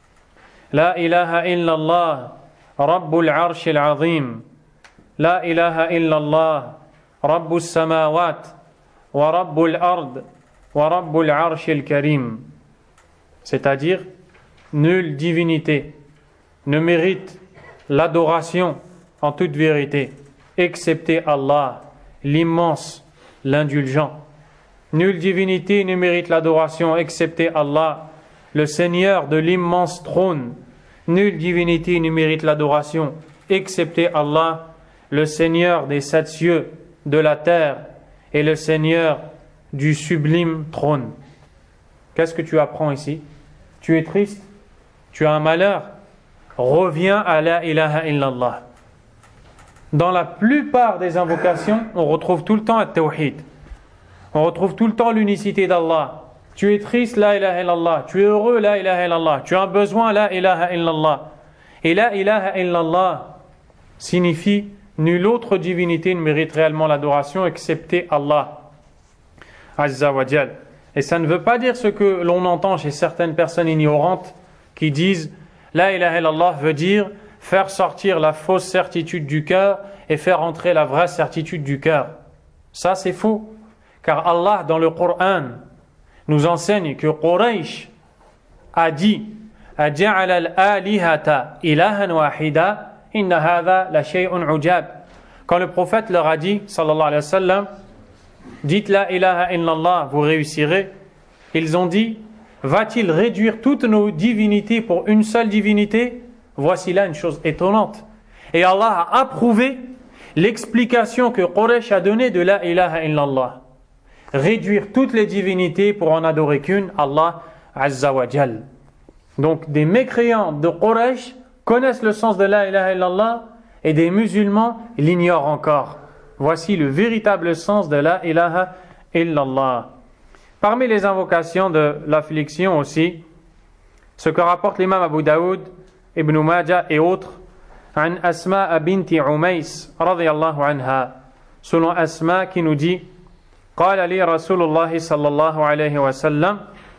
La ilaha illallah rabbul arsh al-azim. La ilaha illallah rabbus samawat wa rabbul ard wa rabbul arsh al-karim. C'est-à-dire, nulle divinité ne mérite l'adoration en toute vérité, excepté Allah, l'immense, l'indulgent. Nulle divinité ne mérite l'adoration excepté Allah, le Seigneur de l'immense trône. Nulle divinité ne mérite l'adoration excepté Allah, le Seigneur des 7 cieux, de la terre et le Seigneur du sublime trône. Qu'est-ce que tu apprends ici? Tu es triste? Tu as un malheur? Reviens à la ilaha illallah. Dans la plupart des invocations, on retrouve tout le temps at-tawhid. On retrouve tout le temps l'unicité d'Allah. Tu es triste, la ilaha illallah. Tu es heureux, la ilaha illallah. Tu as un besoin, la ilaha illallah. Et la ilaha illallah signifie nulle autre divinité ne mérite réellement l'adoration excepté Allah Azza wa Jal. Et ça ne veut pas dire ce que l'on entend chez certaines personnes ignorantes qui disent la ilaha illallah veut dire faire sortir la fausse certitude du cœur et faire entrer la vraie certitude du cœur. Ça c'est faux. Car Allah dans le Coran nous enseigne que Quraysh a dit أَجَعَلَ الْآلِهَةَ إِلَهًا وَاحِدًا إِنَّ هَذَا لَشَيْءٌ عُجَابٌ. Quand le prophète leur a dit, sallallahu alayhi wa sallam, dites la ilaha illallah, vous réussirez. Ils ont dit, va-t-il réduire toutes nos divinités pour une seule divinité? Voici là une chose étonnante. Et Allah a approuvé l'explication que Quraysh a donnée de la ilaha illallah. Réduire toutes les divinités pour en adorer qu'une, Allah Azza wa Jal. Donc des mécréants de Quraysh connaissent le sens de la ilaha illallah et des musulmans l'ignorent encore. Voici le véritable sens de la ilaha illallah. Parmi les invocations de l'affliction aussi, ce que rapporte l'imam Abu Daoud, Ibn Majah et autres, an Asma binti Umays radiyallahu anha, selon Asma qui nous dit قال لي رسول الله صلى الله عليه وسلم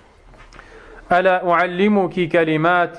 ألا أعلمك كلمات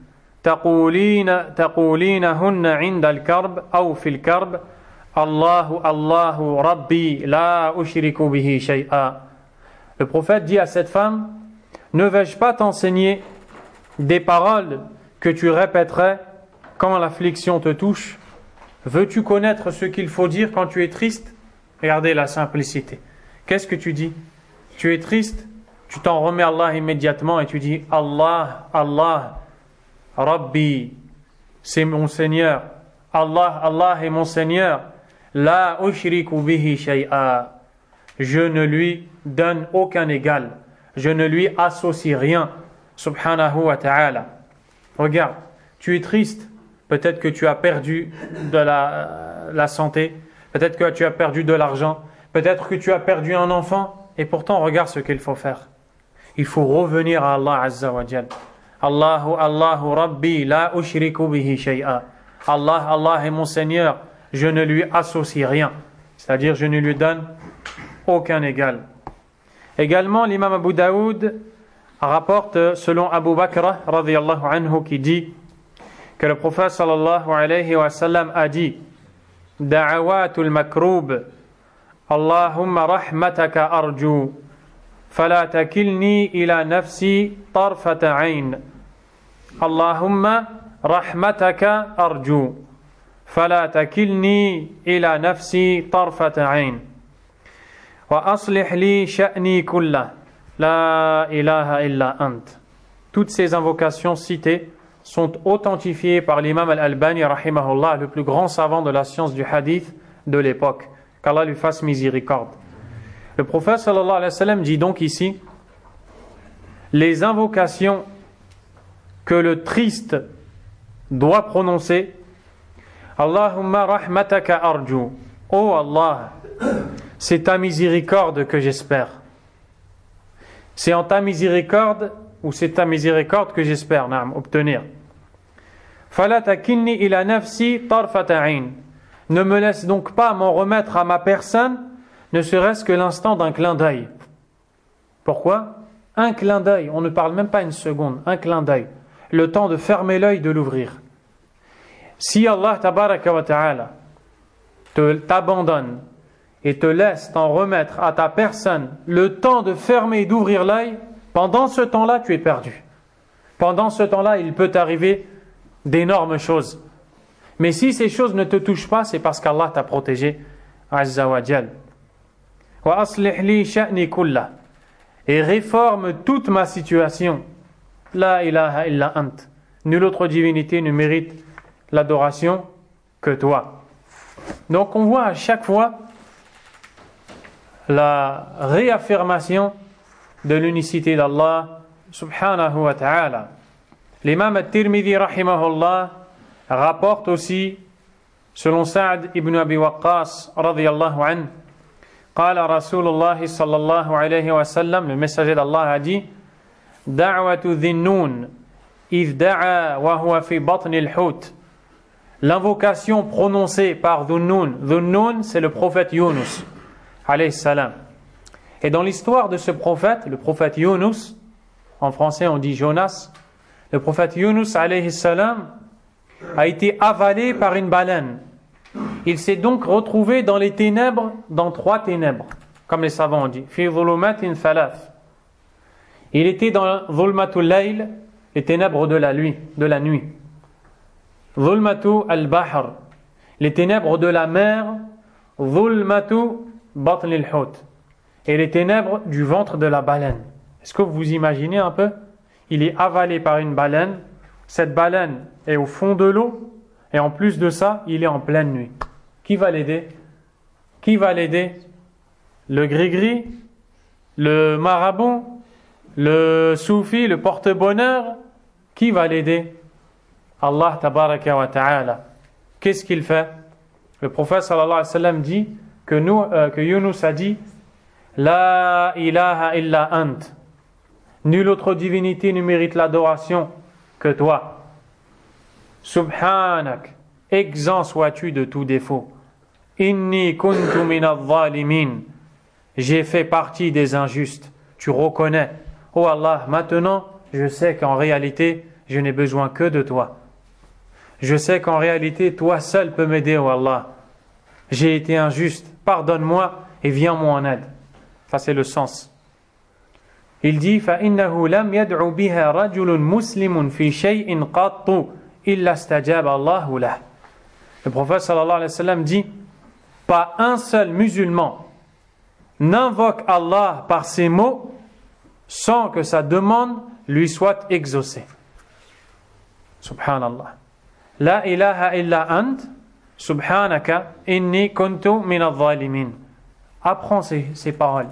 تقولينهن عند الكرب أو في الكرب الله الله ربي لا أشرك به شيئا. Le prophète dit à cette femme, ne vais-je pas t'enseigner des paroles que tu répéterais quand l'affliction te touche? Veux-tu connaître ce qu'il faut dire quand tu es triste? Regardez la simplicité. Qu'est-ce que tu dis? Tu es triste, tu t'en remets à Allah immédiatement et tu dis Allah, Allah, Rabbi, c'est mon Seigneur. Allah, Allah est mon Seigneur. La ushriku bihi shay'a. Je ne lui donne aucun égal. Je ne lui associe rien. Subhanahu wa ta'ala. Regarde, tu es triste. Peut-être que tu as perdu de la santé. Peut-être que tu as perdu de l'argent. Peut-être que tu as perdu un enfant, et pourtant regarde ce qu'il faut faire. Il faut revenir à Allah Azza wa Jal. Allahu Allahu Rabbi la ushriku bihi shay'a. Allah, Allah est mon Seigneur, je ne lui associe rien. C'est-à-dire je ne lui donne aucun égal. Également l'imam Abu Daoud rapporte selon Abu Bakr radiyallahu anhu qui dit que le prophète sallallahu alayhi wa sallam a dit Da'awatul makroob اللهم رحمتك أرجو فلا تكلني إلى نفسي طرفة عين اللهم رحمتك أرجو فلا تكلني إلى نفسي طرفة عين وأصلح لي شأني كله لا إله إلا أنت. Toutes ces invocations citées sont authentifiées par l'imam Al-Albani rahimahullah, le plus grand savant de la science du hadith de l'époque. Qu'Allah lui fasse miséricorde. Le prophète sallallahu alayhi wa sallam dit donc ici les invocations que le triste doit prononcer. Allahumma rahmataka arju. Oh Allah, c'est ta miséricorde que j'espère. C'est en ta miséricorde ou c'est ta miséricorde que j'espère obtenir. Fala takinni ila nafsi tarfata ayn. Ne me laisse donc pas m'en remettre à ma personne, ne serait-ce que l'instant d'un clin d'œil. Pourquoi? Un clin d'œil, on ne parle même pas une seconde, un clin d'œil. Le temps de fermer l'œil, de l'ouvrir. Si Allah tabaraka wa ta'ala t'abandonne et te laisse t'en remettre à ta personne le temps de fermer et d'ouvrir l'œil, pendant ce temps-là, tu es perdu. Pendant ce temps-là, il peut t'arriver d'énormes choses. Mais si ces choses ne te touchent pas, c'est parce qu'Allah t'a protégé. Azza wa Jal. Wa aslih li sha'ni kullah. Et réforme toute ma situation. La ilaha illa ant. Nulle autre divinité ne mérite l'adoration que toi. Donc on voit à chaque fois la réaffirmation de l'unicité d'Allah subhanahu wa ta'ala. L'imam al-Tirmidhi rahimahullah rapporte aussi, selon Sa'd ibn Abi Waqqas radiyallahu anhu, قال رسول الله صلى الله عليه وسلم, le messager d'Allah a dit, دعوة ذي النون إذ دعا وهو في بطن الحوت. L'invocation prononcée par Dhunnun. Dhunnun, c'est le prophète Yunus alayhi salam. Et dans l'histoire de ce prophète, le prophète Yunus, en français on dit Jonas, le prophète Yunus alayhi salam a été avalé par une baleine. Il s'est donc retrouvé dans les ténèbres, dans 3 ténèbres, comme les savants ont dit. Fi dhulumatin thalath. Il était dans dhulmatul layl, les ténèbres de la nuit. Dhulmatu al-bahr, les ténèbres de la mer. Dhulmatu batn al-hut, et les ténèbres du ventre de la baleine. Est-ce que vous imaginez un peu? Il est avalé par une baleine. Cette baleine est au fond de l'eau. Et en plus de ça, il est en pleine nuit. Qui va l'aider? Qui va l'aider? Le gris-gris? Le marabout? Le soufi? Le porte-bonheur? Qui va l'aider? Allah tabaraka wa ta'ala. Qu'est-ce qu'il fait? Le prophète sallallahu alayhi wa sallam dit que Yunus a dit La ilaha illa ant. Nulle autre divinité ne mérite l'adoration que toi. Subhanak, exempt sois-tu de tout défaut. Inni kuntu minadh dhalimin. J'ai fait partie des injustes. Tu reconnais. Oh Allah, maintenant, je sais qu'en réalité, je n'ai besoin que de toi. Je sais qu'en réalité, toi seul peux m'aider, oh Allah. J'ai été injuste. Pardonne-moi et viens-moi en aide. Ça, c'est le sens. Il dit فَإِنَّهُ لَمْ يَدْعُ بِهَا رَجُلٌ مُسْلِمٌ فِي شَيْءٍ قَطُّ إِلَّا اسْتَجَابَ اللَّهُ لَهُ. Le prophète sallallahu alayhi wa sallam dit, pas un seul musulman n'invoque Allah par ces mots sans que sa demande lui soit exaucée. Subhanallah. La ilaha illa ant, subhanaka, inni kuntu minadh dhalimin. Apprends ces paroles.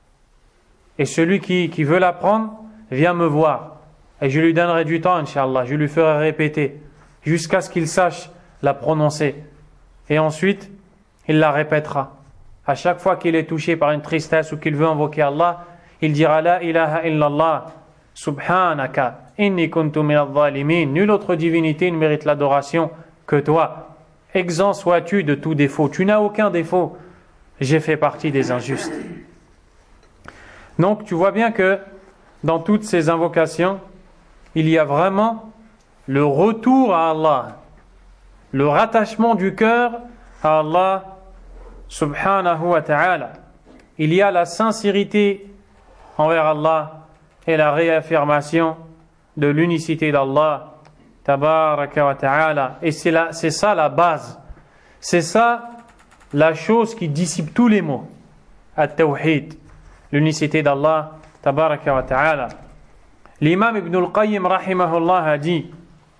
Et celui qui veut l'apprendre, vient me voir. Et je lui donnerai du temps, Inch'Allah. Je lui ferai répéter jusqu'à ce qu'il sache la prononcer. Et ensuite, il la répétera. À chaque fois qu'il est touché par une tristesse ou qu'il veut invoquer Allah, il dira La ilaha illallah, subhanaka, inni kuntu minadh dhalimin. Nulle autre divinité ne mérite l'adoration que toi. Exempt sois-tu de tout défaut. Tu n'as aucun défaut. J'ai fait partie des injustes. Donc tu vois bien que dans toutes ces invocations, il y a vraiment le retour à Allah, le rattachement du cœur à Allah subhanahu wa ta'ala. Il y a la sincérité envers Allah et la réaffirmation de l'unicité d'Allah tabaraka wa ta'ala. Et c'est ça la base. C'est ça la chose qui dissipe tous les maux. At-tawhid, l'unicité d'Allah tabaraka wa ta'ala. L'imam Ibn al-Qayyim rahimahullah a dit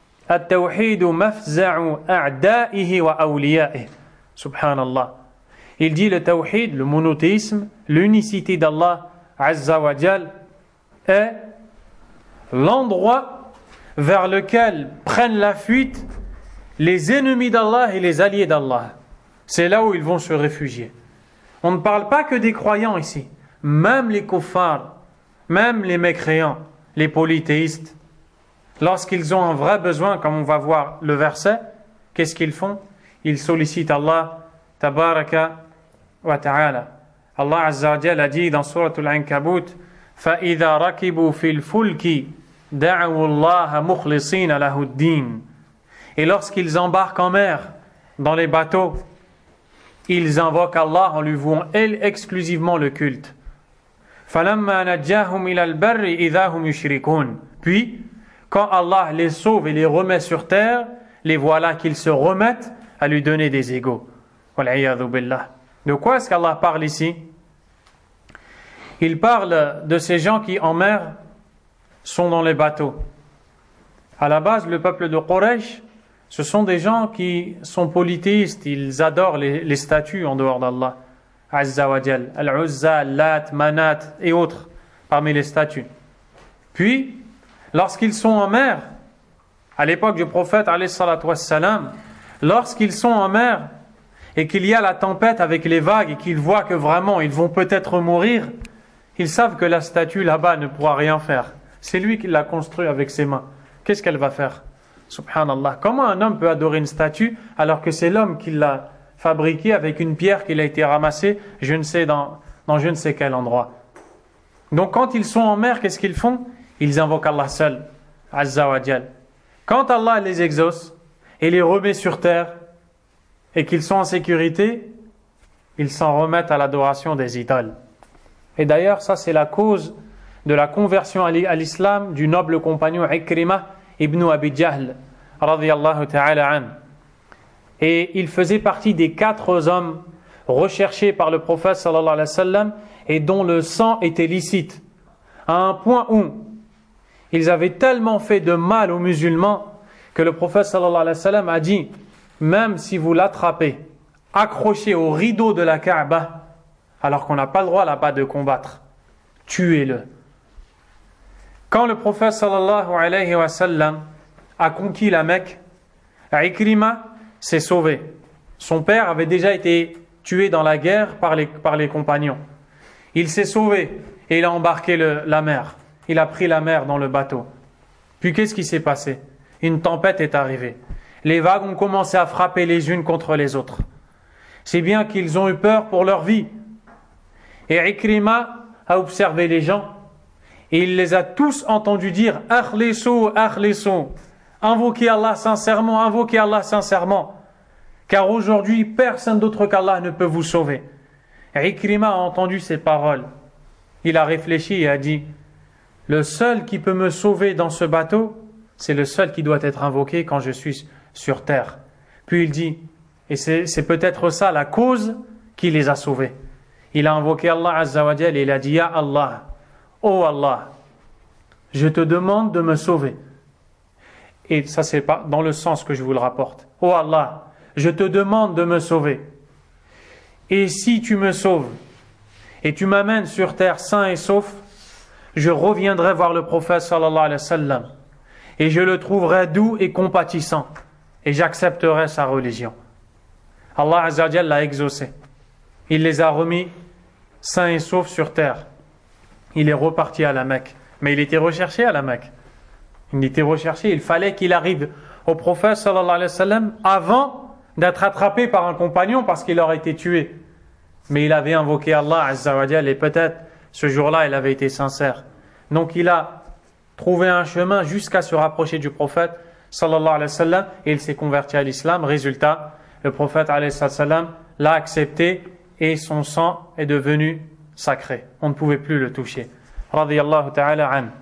At-tawhid mafza'u a'da'ihi wa awliya'ihi. Subhanallah. Il dit le tawhid, le monothéisme, l'unicité d'Allah Azza wa Jal est l'endroit vers lequel prennent la fuite les ennemis d'Allah et les alliés d'Allah. C'est là où ils vont se réfugier. On ne parle pas que des croyants ici. Même les kuffars, même les mécréants, les polythéistes, lorsqu'ils ont un vrai besoin, comme on va voir le verset, qu'est-ce qu'ils font? Ils sollicitent Allah tabaraka wa ta'ala. Allah Azza wa Jalla a dit dans Surat Al-Ankabut, فَإِذَا رَكِبُوا فِي الْفُلْكِ دَعَوُوا اللَّهَ مُخْلِصِينَ لَهُ الدِّينَ. Et lorsqu'ils embarquent en mer, dans les bateaux, ils invoquent Allah en lui vouant exclusivement le culte. فَلَمَّا نَجَّاهُمْ إِلَى الْبَرِّ إِذَا هُمْ يُشْرِكُونَ. Puis, quand Allah les sauve et les remet sur terre, les voilà qu'ils se remettent à lui donner des égaux. وَالْعِيَاذُ بِاللَّهِ. De quoi est-ce qu'Allah parle ici? Il parle de ces gens qui en mer sont dans les bateaux. À la base, le peuple de Quraysh, ce sont des gens qui sont polythéistes, ils adorent les statues en dehors d'Allah Azza wa Jal, Al-Uzza, Lat, Manat et autres parmi les statues. Puis, lorsqu'ils sont en mer, à l'époque du prophète alayhi salatu wassalam, lorsqu'ils sont en mer et qu'il y a la tempête avec les vagues et qu'ils voient que vraiment ils vont peut-être mourir, ils savent que la statue là-bas ne pourra rien faire. C'est lui qui l'a construit avec ses mains. Qu'est-ce qu'elle va faire? Subhanallah. Comment un homme peut adorer une statue alors que c'est l'homme qui l'a fabriquée avec une pierre qui a été ramassée je ne sais dans je ne sais quel endroit. Donc quand ils sont en mer, qu'est-ce qu'ils font? Ils invoquent Allah seul, Azza wa Jal. Quand Allah les exauce et les remet sur terre et qu'ils sont en sécurité, ils s'en remettent à l'adoration des idoles. Et d'ailleurs, ça c'est la cause de la conversion à l'islam du noble compagnon Ikrimah ibn Abi Jahl, radiyallahu ta'ala an. Et il faisait partie des 4 hommes recherchés par le prophète sallallahu alayhi wa sallam et dont le sang était licite, à un point où ils avaient tellement fait de mal aux musulmans que le prophète sallallahu alayhi wa sallam a dit, même si vous l'attrapez, accroché au rideau de la Kaaba, alors qu'on n'a pas le droit là-bas de combattre, tuez-le. Quand le prophète sallallahu alayhi wa sallam a conquis la Mecque, Ikrima s'est sauvé. Son père avait déjà été tué dans la guerre par les compagnons. Il s'est sauvé et il a embarqué la mer. Il a pris la mer dans le bateau. Puis qu'est-ce qui s'est passé? Une tempête est arrivée. Les vagues ont commencé à frapper les unes contre les autres. C'est bien qu'ils ont eu peur pour leur vie. Et Ikrima a observé les gens et il les a tous entendus dire « Akhlisu, akhlisu » Invoquez Allah sincèrement, invoquez Allah sincèrement. Car aujourd'hui, personne d'autre qu'Allah ne peut vous sauver. Ikrima a entendu ces paroles. Il a réfléchi et a dit « Le seul qui peut me sauver dans ce bateau, c'est le seul qui doit être invoqué quand je suis sur terre. » Puis il dit, et c'est peut-être ça la cause qui les a sauvés. Il a invoqué Allah Azza wa Jal et il a dit « Ya Allah, oh Allah, je te demande de me sauver. » Et ça c'est pas dans le sens que je vous le rapporte. « Oh Allah, je te demande de me sauver. Et si tu me sauves et tu m'amènes sur terre sain et sauf, je reviendrai voir le prophète sallallahu alayhi wa sallam et je le trouverai doux et compatissant et j'accepterai sa religion. » Allah Azza wa Jal l'a exaucé. Il les a remis sains et saufs sur terre. Il est reparti à la Mecque. Mais il était recherché à la Mecque. Il était recherché. Il fallait qu'il arrive au prophète sallallahu alayhi wa sallam avant d'être attrapé par un compagnon parce qu'il aurait été tué. Mais il avait invoqué Allah Azza wa Jal et peut-être ce jour-là il avait été sincère. Donc il a trouvé un chemin jusqu'à se rapprocher du prophète sallallahu alayhi wa sallam et il s'est converti à l'islam. Résultat, le prophète alayhi sallam l'a accepté et son sang est devenu sacré. On ne pouvait plus le toucher. Radiyallahu ta'ala an.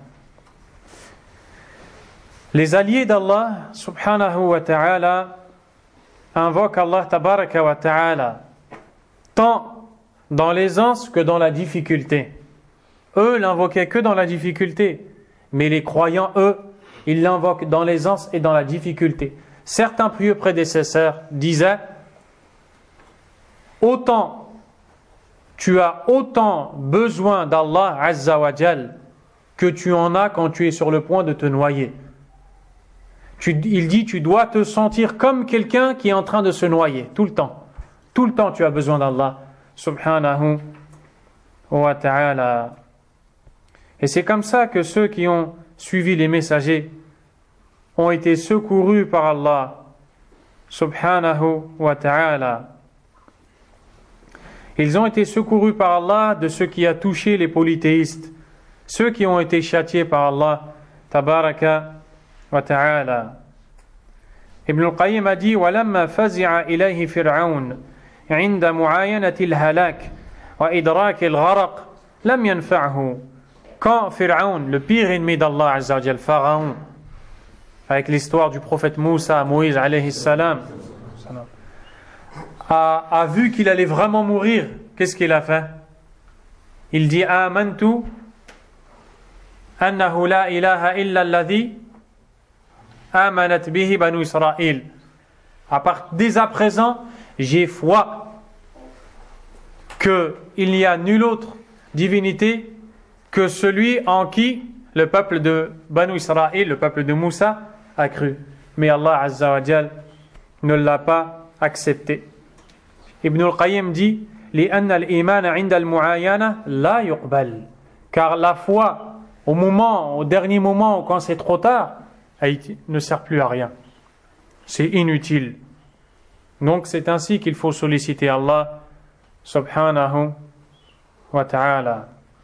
Les alliés d'Allah subhanahu wa ta'ala invoquent Allah tabaraka wa ta'ala tant dans l'aisance que dans la difficulté. Eux l'invoquaient que dans la difficulté, mais les croyants, eux, ils l'invoquent dans l'aisance et dans la difficulté. Certains pieux prédécesseurs disaient autant tu as autant besoin d'Allah Azza wa Jal que tu en as quand tu es sur le point de te noyer. Il dit, tu dois te sentir comme quelqu'un qui est en train de se noyer, tout le temps. Tout le temps, tu as besoin d'Allah subhanahu wa ta'ala. Et c'est comme ça que ceux qui ont suivi les messagers ont été secourus par Allah subhanahu wa ta'ala. Ils ont été secourus par Allah de ce qui a touché les polythéistes, ceux qui ont été châtiés par Allah tabaraka wa ta'ala. Ibn al-Qayyim a dit وَلَمَّا فَزِعَ إِلَيْهِ فِرْعَوْنَ عِنْدَ مُعَايَنَةِ الْهَلَاكِ وَإِدْرَاكِ الْغَرَقِ لَمْ يَنْفَعْهُ. Quand Pharaon, le pire ennemi d'Allah Azza wa Jal, Pharaon, avec l'histoire du prophète Moussa, Moïse alayhi salam, a vu qu'il allait vraiment mourir, qu'est-ce qu'il a fait? Il dit Amantu annahu la ilaha illa alladhi amanat bihi banu Israël. Dès à présent, j'ai foi qu'il n'y a nulle autre divinité que celui en qui le peuple de Banu Israël, le peuple de Moussa, a cru. Mais Allah Azza wa Jal ne l'a pas accepté. Ibn al-Qayyim dit لأن الإيمان عند المعاينة لا يقبل. Car la foi, au dernier moment, quand c'est trop tard, ne sert plus à rien. C'est inutile. Donc c'est ainsi qu'il faut solliciter Allah subhanahu wa ta'ala.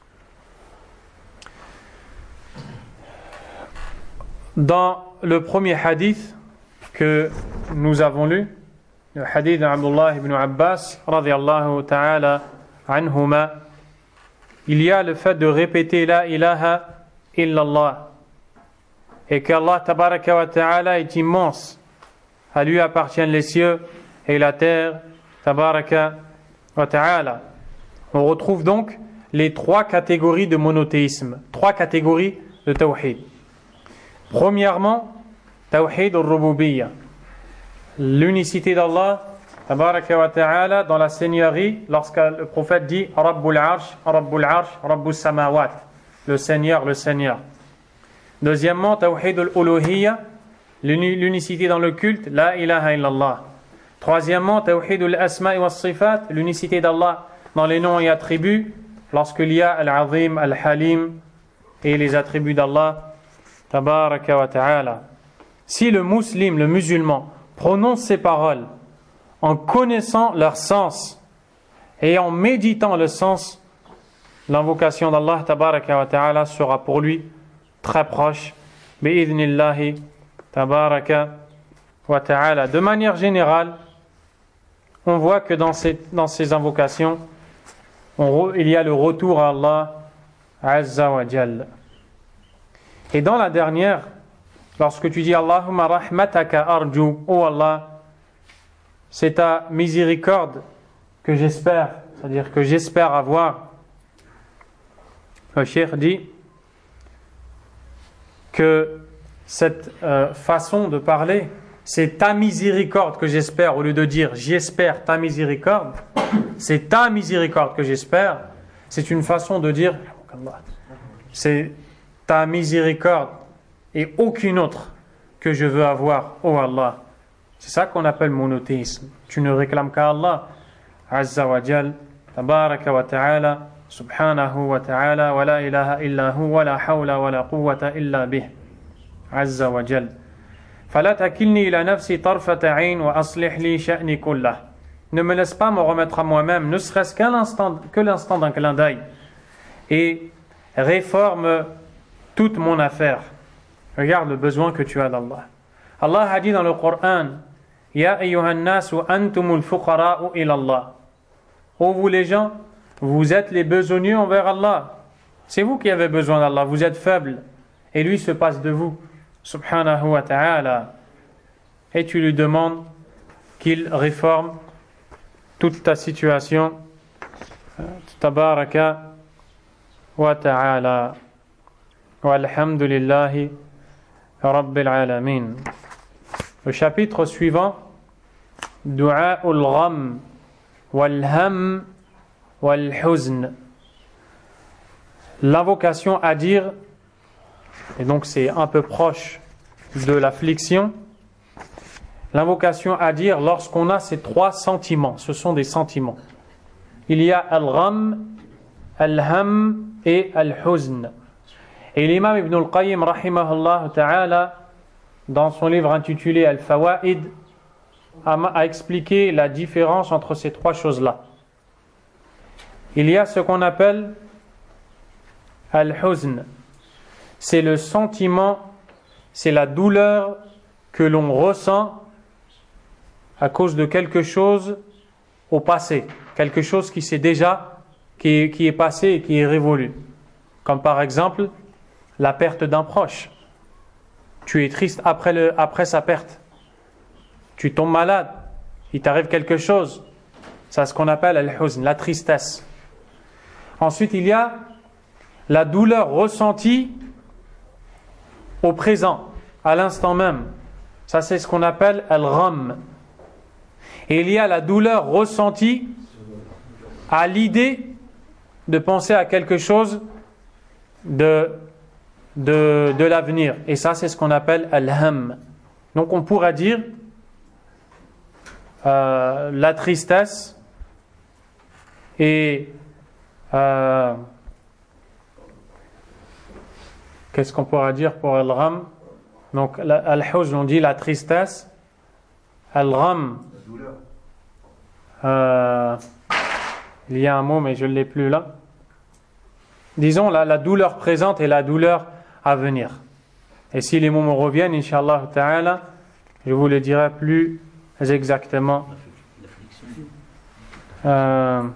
Dans le premier hadith que nous avons lu, le hadith d'Abdullah ibn Abbas radiyallahu ta'ala anhuma, il y a le fait de répéter la ilaha illallah et qu'Allah tabaraka wa ta'ala est immense, à lui appartiennent les cieux et la terre tabaraka wa ta'ala. On retrouve donc les trois catégories de monothéisme, trois catégories de tawhid. Premièrement, tawhid al-rububiyya, l'unicité d'Allah tabaraka wa ta'ala dans la seigneurie, lorsque le prophète dit Rabbul Arsh, Rabbus Samawat, le Seigneur. Deuxièmement, tawhid al-uluhiyya, l'unicité dans le culte, la ilaha illallah. Troisièmement, tawhid al-asma' wa sifat, l'unicité d'Allah dans les noms et attributs, lorsqu'il y a al-azim, al-halim et les attributs d'Allah tabaraka wa ta'ala. Si le musulman prononce ces paroles en connaissant leur sens et en méditant le sens, l'invocation d'Allah tabaraka wa ta'ala sera pour lui très proche bi'idhnillahi tabaraka wa ta'ala. De manière générale, on voit que dans ces invocations, il y a le retour à Allah Azza wa Jal. Et dans la dernière, lorsque tu dis Allahumma rahmataka arju, oh Allah, c'est ta miséricorde que j'espère, c'est-à-dire que j'espère avoir. Le cheikh dit que cette façon de parler, c'est ta miséricorde que j'espère, au lieu de dire j'espère ta miséricorde, c'est ta miséricorde que j'espère, c'est une façon de dire c'est ta miséricorde et aucune autre que je veux avoir, oh Allah. C'est ça qu'on appelle monothéisme. Tu ne réclames qu'à Allah Azza wa Jal, tabaraka wa ta'ala, subhanahu wa ta'ala, wa la ilaha illa hu, wa la hawla wa la quwwata illa bih, Azza wa Jal. فلا تكلني إلى نفسي طرفة عين وأصلح لي شأني كله. Ne me laisse pas me remettre à moi-même, ne serait-ce que l'instant d'un clin d'œil, et réforme toute mon affaire. Regarde le besoin que tu as d'Allah. Allah a dit dans le Coran, Ya ayyuhan nasu antumul fuqara'u ila Allah. Ô vous les gens, vous êtes les besogneux envers Allah. C'est vous qui avez besoin d'Allah, vous êtes faibles, et lui se passe de vous, subhanahu wa ta'ala. Et tu lui demandes qu'il réforme toute ta situation, tabaraka wa ta'ala. Walhamdulillahi Rabbil alamin. Le chapitre suivant, Du'a ul-Gham wal-Ham wal-huzn. L'invocation à dire, et donc c'est un peu proche de l'affliction, l'invocation à dire lorsqu'on a ces trois sentiments, ce sont des sentiments. Il y a al-gham, al-ham et al-huzn. Et l'imam Ibn al-Qayyim, rahimahullah ta'ala, dans son livre intitulé Al-Fawaid, a expliqué la différence entre ces trois choses-là. Il y a ce qu'on appelle al-huzn. C'est le sentiment, c'est la douleur que l'on ressent à cause de quelque chose au passé, quelque chose qui s'est déjà, qui est passé et qui est révolu. Comme par exemple la perte d'un proche. Tu es triste après sa perte. Tu tombes malade, il t'arrive quelque chose. C'est ce qu'on appelle al-huzn, la tristesse. Ensuite, il y a la douleur ressentie au présent, à l'instant même. Ça, c'est ce qu'on appelle al-gham. Et il y a la douleur ressentie à l'idée de penser à quelque chose de l'avenir. Et ça, c'est ce qu'on appelle al-ham. Donc, on pourra dire la tristesse et qu'est-ce qu'on pourra dire pour al-gham? Donc al-huzn, on dit la tristesse, al-gham, il y a un mot mais je ne l'ai plus là, disons la douleur présente et la douleur à venir. Et si les mots me reviennent, Inch'Allah ta'ala, je vous le dirai plus exactement. Khair,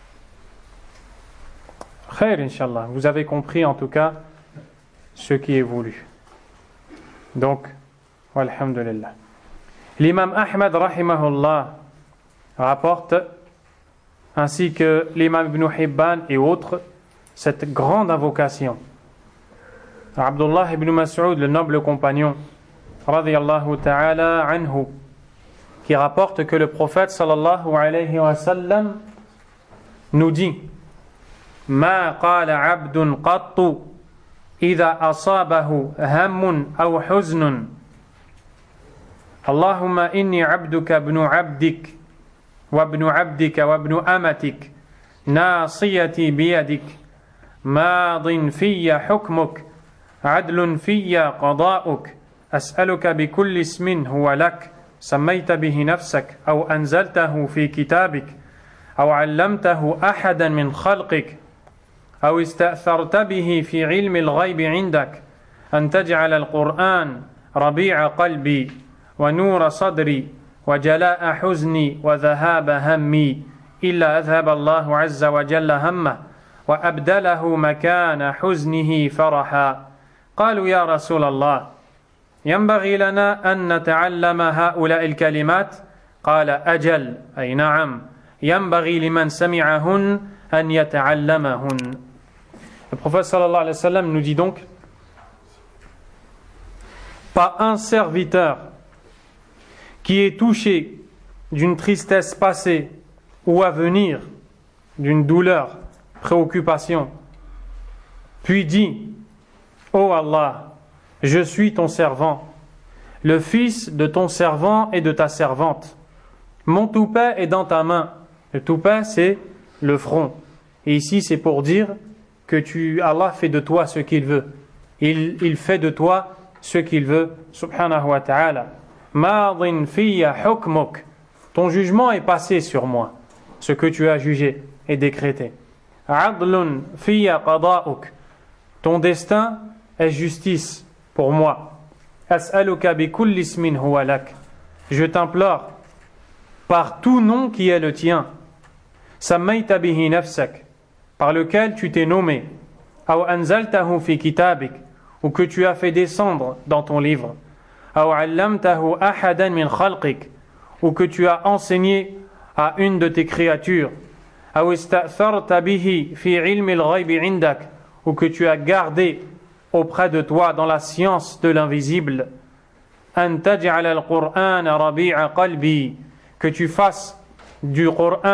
Inch'Allah. Vous avez compris en tout cas ce qui est voulu. Donc, walhamdulillah. L'imam Ahmad, rahimahullah, rapporte, ainsi que l'imam Ibn Hibban et autres, cette grande invocation. Abdullah ibn Mas'ud, le noble compagnon, radiyallahu ta'ala anhu, qui rapporte que le prophète sallallahu alayhi wa sallam nous dit: Ma qala abdun qattu idha asabahu hammun aw huznun Allahumma inni abduka ibnu abdik wa ibnu abdika wa ibnu amatik nasiyati biyadik madin fiyya hukmuk عدل في قضاؤك أسألك بكل اسم هو لك سميت به نفسك أو أنزلته في كتابك أو علمته أحدا من خلقك أو استأثرت به في علم الغيب عندك أن تجعل القرآن ربيع قلبي ونور صدري وجلاء حزني وذهاب همي إلا أذهب الله عز وجل همه وأبدله مكان حزنه فرحا قالوا يا رسول الله ينبغي لنا أن نتعلم هؤلاء الكلمات قال أجل أي نعم ينبغي لمن سمعهن أن يتعلمهن. Le prophète sallallahu alayhi wa sallam nous dit donc: pas un serviteur qui est touché d'une tristesse passée ou à venir, d'une douleur, préoccupation, puis dit: Ô Allah, je suis ton servant, le fils de ton servant et de ta servante. Mon toupet est dans ta main. Le toupet, c'est le front. Et ici, c'est pour dire que Allah fait de toi ce qu'il veut. Il fait de toi ce qu'il veut, subhanahu wa ta'ala. Madin fiyya hukmuk. Ton jugement est passé sur moi, ce que tu as jugé et décrété. Adlun fiyya qada'uk. Ton destin est justice pour moi. As'aluka bi kulli ismin huwa lak. Je t'implore par tout nom qui est le tien. Sammayta bihi nafsak, par lequel tu t'es nommé. Aw anzaltahu fi kitabik, ou que tu as fait descendre dans ton livre. Aw allamtahu ahadan min khalqik, ou que tu as enseigné à une de tes créatures. Aw ista'tharta bihi fi ilmi al-ghaybi indak, ou que tu as gardé auprès de toi dans la science de l'invisible. An taj'ala al-Qur'an rabi'a qalbi, que tu fasses du Qur'an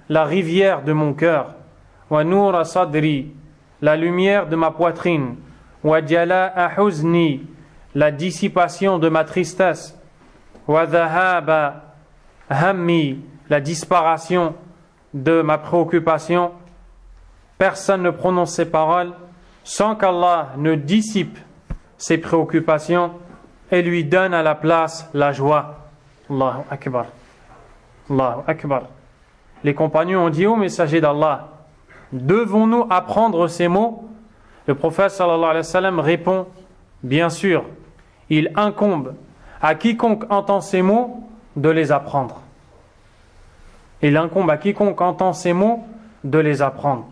la rivière de mon cœur. Wa noura sadri, la lumière de ma poitrine. Wa jala'a huzni, la dissipation de ma tristesse. Wa dhahaba hammi, la disparition de ma préoccupation. Personne ne prononce ces paroles sans qu'Allah ne dissipe ses préoccupations et lui donne à la place la joie. Allahu Akbar. Allahu Akbar. Les compagnons ont dit au messager d'Allah, devons-nous apprendre ces mots? Le prophète sallallahu alayhi wa sallam répond, bien sûr, il incombe à quiconque entend ces mots de les apprendre. Il incombe à quiconque entend ces mots de les apprendre.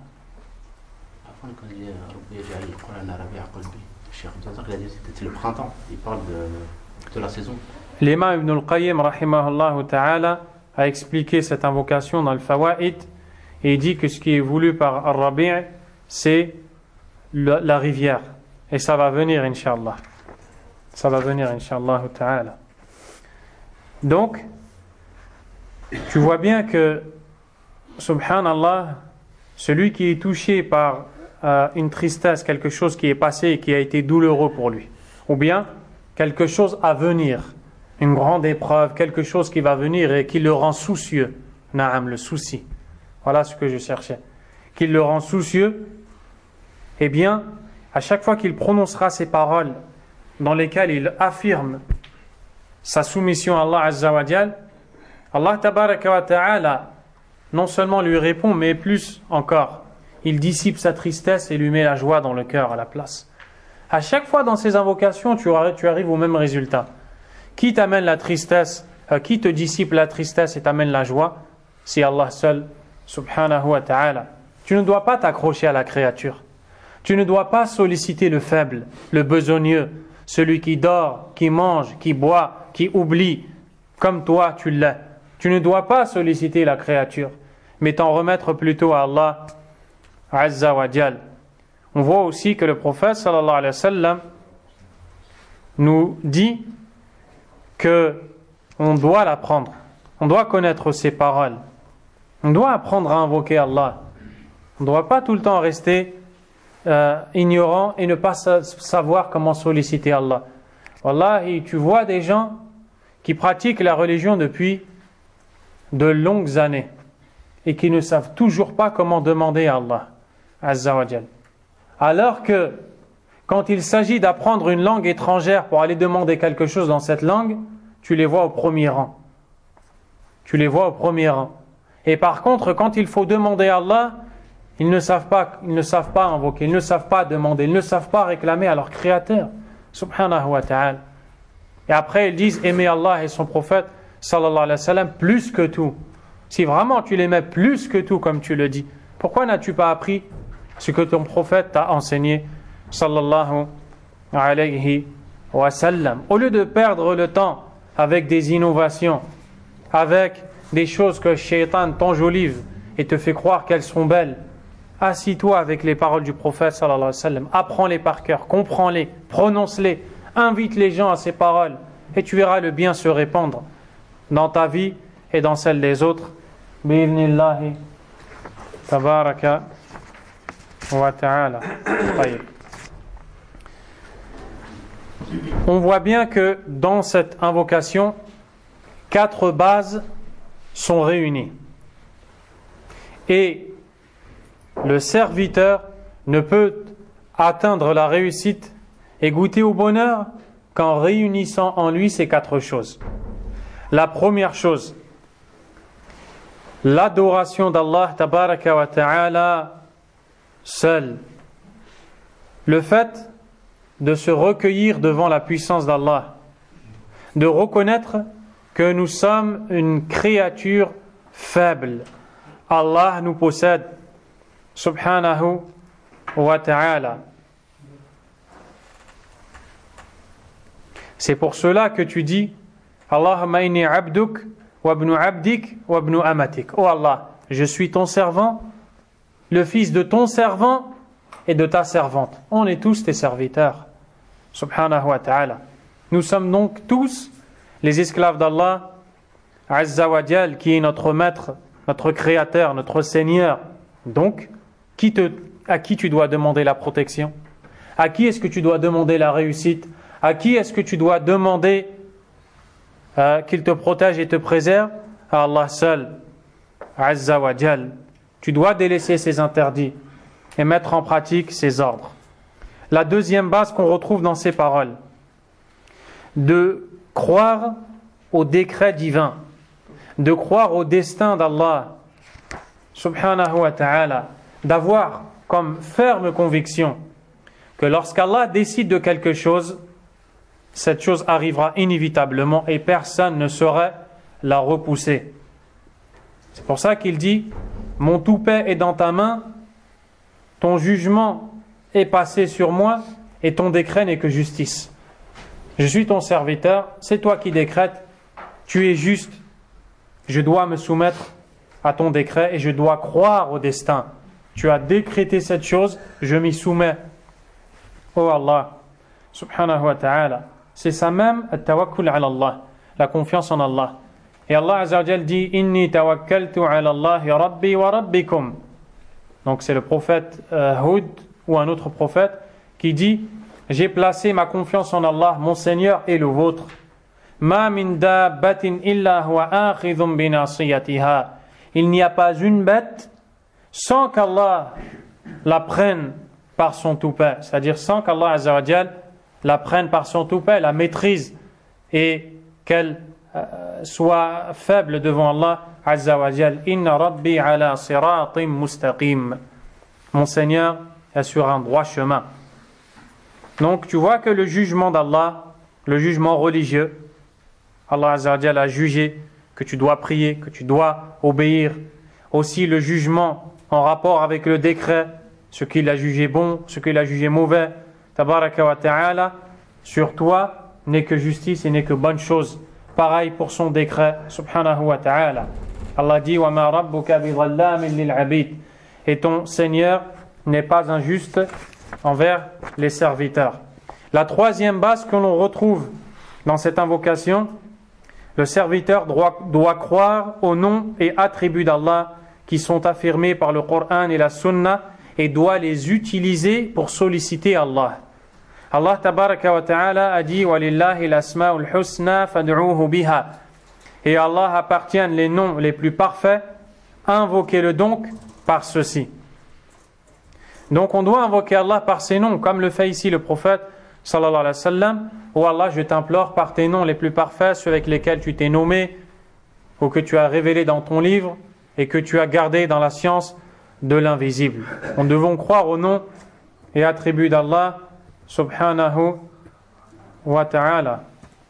C'était le printemps, il parle de la saison. L'imam Ibn al-Qayyim rahimahullah ta'ala a expliqué cette invocation dans le Fawaid et il dit que ce qui est voulu par Ar-Rabi' c'est la rivière et ça va venir inshallah. Ça va venir inshallah ta'ala. Donc tu vois bien que subhanallah, celui qui est touché par une tristesse, quelque chose qui est passé et qui a été douloureux pour lui, ou bien quelque chose à venir, une grande épreuve, quelque chose qui va venir et qui le rend soucieux, na'am, le souci, voilà ce que je cherchais, qui le rend soucieux, eh bien à chaque fois qu'il prononcera ces paroles dans lesquelles il affirme sa soumission à Allah Azza wa Jal, Allah tabaraka wa ta'ala non seulement lui répond, mais plus encore, il dissipe sa tristesse et lui met la joie dans le cœur à la place. À chaque fois dans ces invocations, tu arrives au même résultat. Qui t'amène la tristesse, qui te dissipe la tristesse et t'amène la joie? C'est Allah seul, subhanahu wa ta'ala. Tu ne dois pas t'accrocher à la créature. Tu ne dois pas solliciter le faible, le besogneux, celui qui dort, qui mange, qui boit, qui oublie, comme toi tu l'es. Tu ne dois pas solliciter la créature, mais t'en remettre plutôt à Allah Azza wa Jal. On voit aussi que le prophète sallallahu alayhi wa sallam nous dit que on doit l'apprendre, on doit connaître ses paroles, on doit apprendre à invoquer Allah. On ne doit pas tout le temps rester ignorant et ne pas savoir comment solliciter Allah. Wallahi, tu vois des gens qui pratiquent la religion depuis de longues années et qui ne savent toujours pas comment demander à Allah Azza wa Jal. Alors que quand il s'agit d'apprendre une langue étrangère pour aller demander quelque chose dans cette langue, tu les vois au premier rang. Tu les vois au premier rang. Et par contre, quand il faut demander à Allah, ils ne savent pas invoquer, ils ne savent pas demander, ils ne savent pas réclamer à leur Créateur, subhanahu wa ta'ala. Et après, ils disent aimer Allah et son prophète, sallallahu alayhi wa sallam, plus que tout. Si vraiment tu l'aimais plus que tout, comme tu le dis, pourquoi n'as-tu pas appris ce que ton prophète t'a enseigné, sallallahu alayhi wa sallam? Au lieu de perdre le temps avec des innovations, avec des choses que Shaitan t'enjolive et te fait croire qu'elles sont belles, assis-toi avec les paroles du prophète sallallahu alayhi wa sallam, apprends-les par cœur, comprends-les, prononce-les, invite les gens à ces paroles et tu verras le bien se répandre dans ta vie et dans celle des autres. Bi'idhnillahi tabaraka wa ta'ala. On voit bien que dans cette invocation, 4 bases sont réunies. Et le serviteur ne peut atteindre la réussite et goûter au bonheur qu'en réunissant en lui ces 4 choses. La première chose, l'adoration d'Allah tabaraka wa ta'ala seul. Le fait de se recueillir devant la puissance d'Allah, de reconnaître que nous sommes une créature faible. Allah nous possède, subhanahu wa ta'ala. C'est pour cela que tu dis Allahumma inni abduk wa ibnu abdik wa ibnu amatik. Oh Allah, je suis ton servant, le fils de ton servant et de ta servante. On est tous tes serviteurs, subhanahu wa ta'ala. Nous sommes donc tous les esclaves d'Allah Azza wa Jal, qui est notre maître, notre Créateur, notre Seigneur. Donc, à qui tu dois demander la protection? À qui est-ce que tu dois demander la réussite? À qui est-ce que tu dois demander qu'il te protège et te préserve? À Allah seul, Azza wa Jal. Tu dois délaisser ses interdits et mettre en pratique ses ordres. La deuxième base qu'on retrouve dans ces paroles, de croire au décret divin, de croire au destin d'Allah, subhanahu wa ta'ala, d'avoir comme ferme conviction que lorsqu'Allah décide de quelque chose, cette chose arrivera inévitablement et personne ne saurait la repousser. C'est pour ça qu'il dit: mon toupet est dans ta main, ton jugement est passé sur moi et ton décret n'est que justice. Je suis ton serviteur, c'est toi qui décrètes, tu es juste, je dois me soumettre à ton décret et je dois croire au destin. Tu as décrété cette chose, je m'y soumets. Oh Allah, subhanahu wa ta'ala. C'est ça même, at-tawakkul ala Allah, la confiance en Allah. Et Allah Azza wa Jal dit: Inni tawakkaltu ala Allahi rabbi wa rabbikum. Donc c'est le prophète Hud ou un autre prophète qui dit: j'ai placé ma confiance en Allah, mon Seigneur et le vôtre. Ma min dabbatin illa huwa akhidhun bi nasiyatiha. Il n'y a pas une bête sans qu'Allah la prenne par son toupet, c'est-à-dire sans qu'Allah Azza wa Jal la prenne par son toupet, la maîtrise et qu'elle soit faible devant Allah Azza wa Jal. Inna rabbi ala siratim mustaqim. Mon Seigneur est sur un droit chemin. Donc tu vois que le jugement d'Allah, le jugement religieux, Allah Azza wa Jal a jugé que tu dois prier, que tu dois obéir. Aussi le jugement en rapport avec le décret, ce qu'il a jugé bon, ce qu'il a jugé mauvais, tabaraka wa ta'ala, sur toi n'est que justice et n'est que bonne chose. Pareil pour son décret, subhanahu wa ta'ala. Allah dit: wa ma rabbuka bi dhallamin lil abid. Et ton Seigneur n'est pas injuste envers les serviteurs. La troisième base que l'on retrouve dans cette invocation, le serviteur doit croire aux noms et attributs d'Allah qui sont affirmés par le Coran et la Sunna et doit les utiliser pour solliciter Allah. Allah tabaraka wa ta'ala a dit: walillahi l'asma'ul husna fad'uuhu biha. Et à Allah appartiennent les noms les plus parfaits, invoquez-le donc par ceci. Donc on doit invoquer Allah par ses noms, comme le fait ici le prophète sallallahu alayhi wa sallam: oh Allah, je t'implore par tes noms les plus parfaits, ceux avec lesquels tu t'es nommé ou que tu as révélé dans ton livre et que tu as gardé dans la science de l'invisible. Nous devons croire aux noms et attributs d'Allah subhanahu wa ta'ala.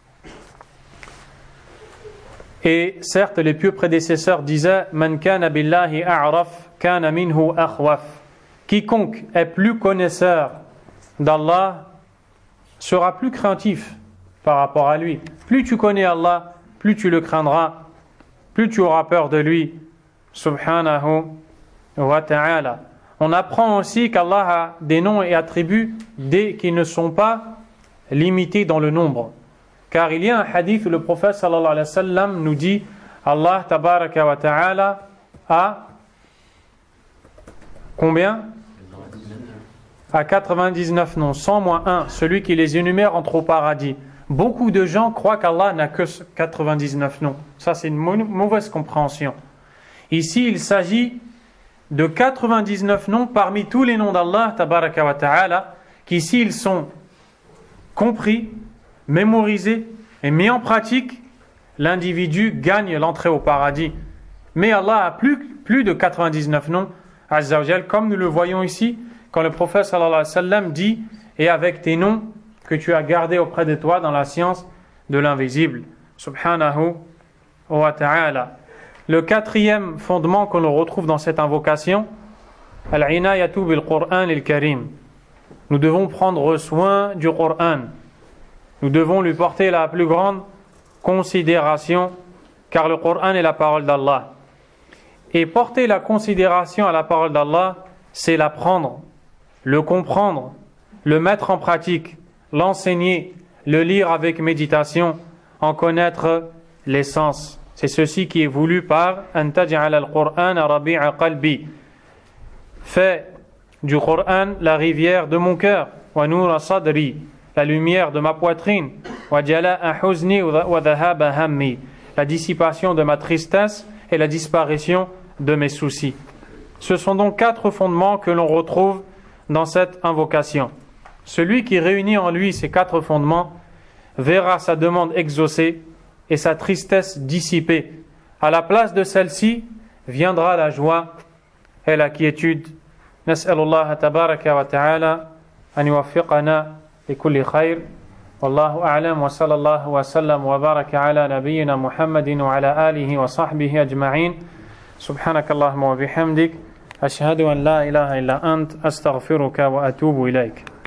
Et certes, les pieux prédécesseurs disaient: Man kana billahi a'raf kana minhu akhwaf. Quiconque est plus connaisseur d'Allah sera plus craintif par rapport à lui. Plus tu connais Allah, plus tu le craindras, plus tu auras peur de lui, subhanahu wa ta'ala. On apprend aussi qu'Allah a des noms et attributs qui ne sont pas limités dans le nombre. Car il y a un hadith où le prophète sallallahu alayhi wa sallam nous dit: Allah tabaraka wa ta'ala a combien? À 99 noms, 100 moins 1, celui qui les énumère entre au paradis. Beaucoup de gens croient qu'Allah n'a que 99 noms. Ça, c'est une mauvaise compréhension. Ici, il s'agit de 99 noms parmi tous les noms d'Allah, tabaraka wa ta'ala, qui s'ils sont compris, mémorisés et mis en pratique, l'individu gagne l'entrée au paradis. Mais Allah a plus de 99 noms, azza wa jal, comme nous le voyons ici, quand le prophète sallallahu alayhi wa sallam dit: et avec tes noms que tu as gardés auprès de toi dans la science de l'invisible, subhanahu wa ta'ala. Le quatrième fondement que l'on retrouve dans cette invocation, al-inayatu bil-Qur'an al-Karim. Nous devons prendre soin du Qur'an. Nous devons lui porter la plus grande considération, car le Qur'an est la parole d'Allah. Et porter la considération à la parole d'Allah, c'est l'apprendre, le comprendre, le mettre en pratique, l'enseigner, le lire avec méditation, en connaître l'essence. C'est ceci qui est voulu par « An taj'ala al-Qur'an rabi'a qalbi » Fais du Qur'an la rivière de mon cœur, « Wa nura sadri » la lumière de ma poitrine, « Wa jala'a huzni wa dhahaba hammi » la dissipation de ma tristesse et la disparition de mes soucis. Ce sont donc 4 fondements que l'on retrouve dans cette invocation. Celui qui réunit en lui ces 4 fondements verra sa demande exaucée et sa tristesse dissipée. À la place de celle-ci viendra la joie et la quiétude. Nas'alullah tabaraka wa ta'ala an yuwaffiqana li kulli khair. Wallahu a'lam wa sallallahu wa sallam wa baraka ala nabiyyina Muhammadin wa ala alihi wa sahbihi ajma'in. Subhanakallahumma wa bihamdik. Ashhadu an la ilaha illa ant astaghfiruka wa atubu ilayk.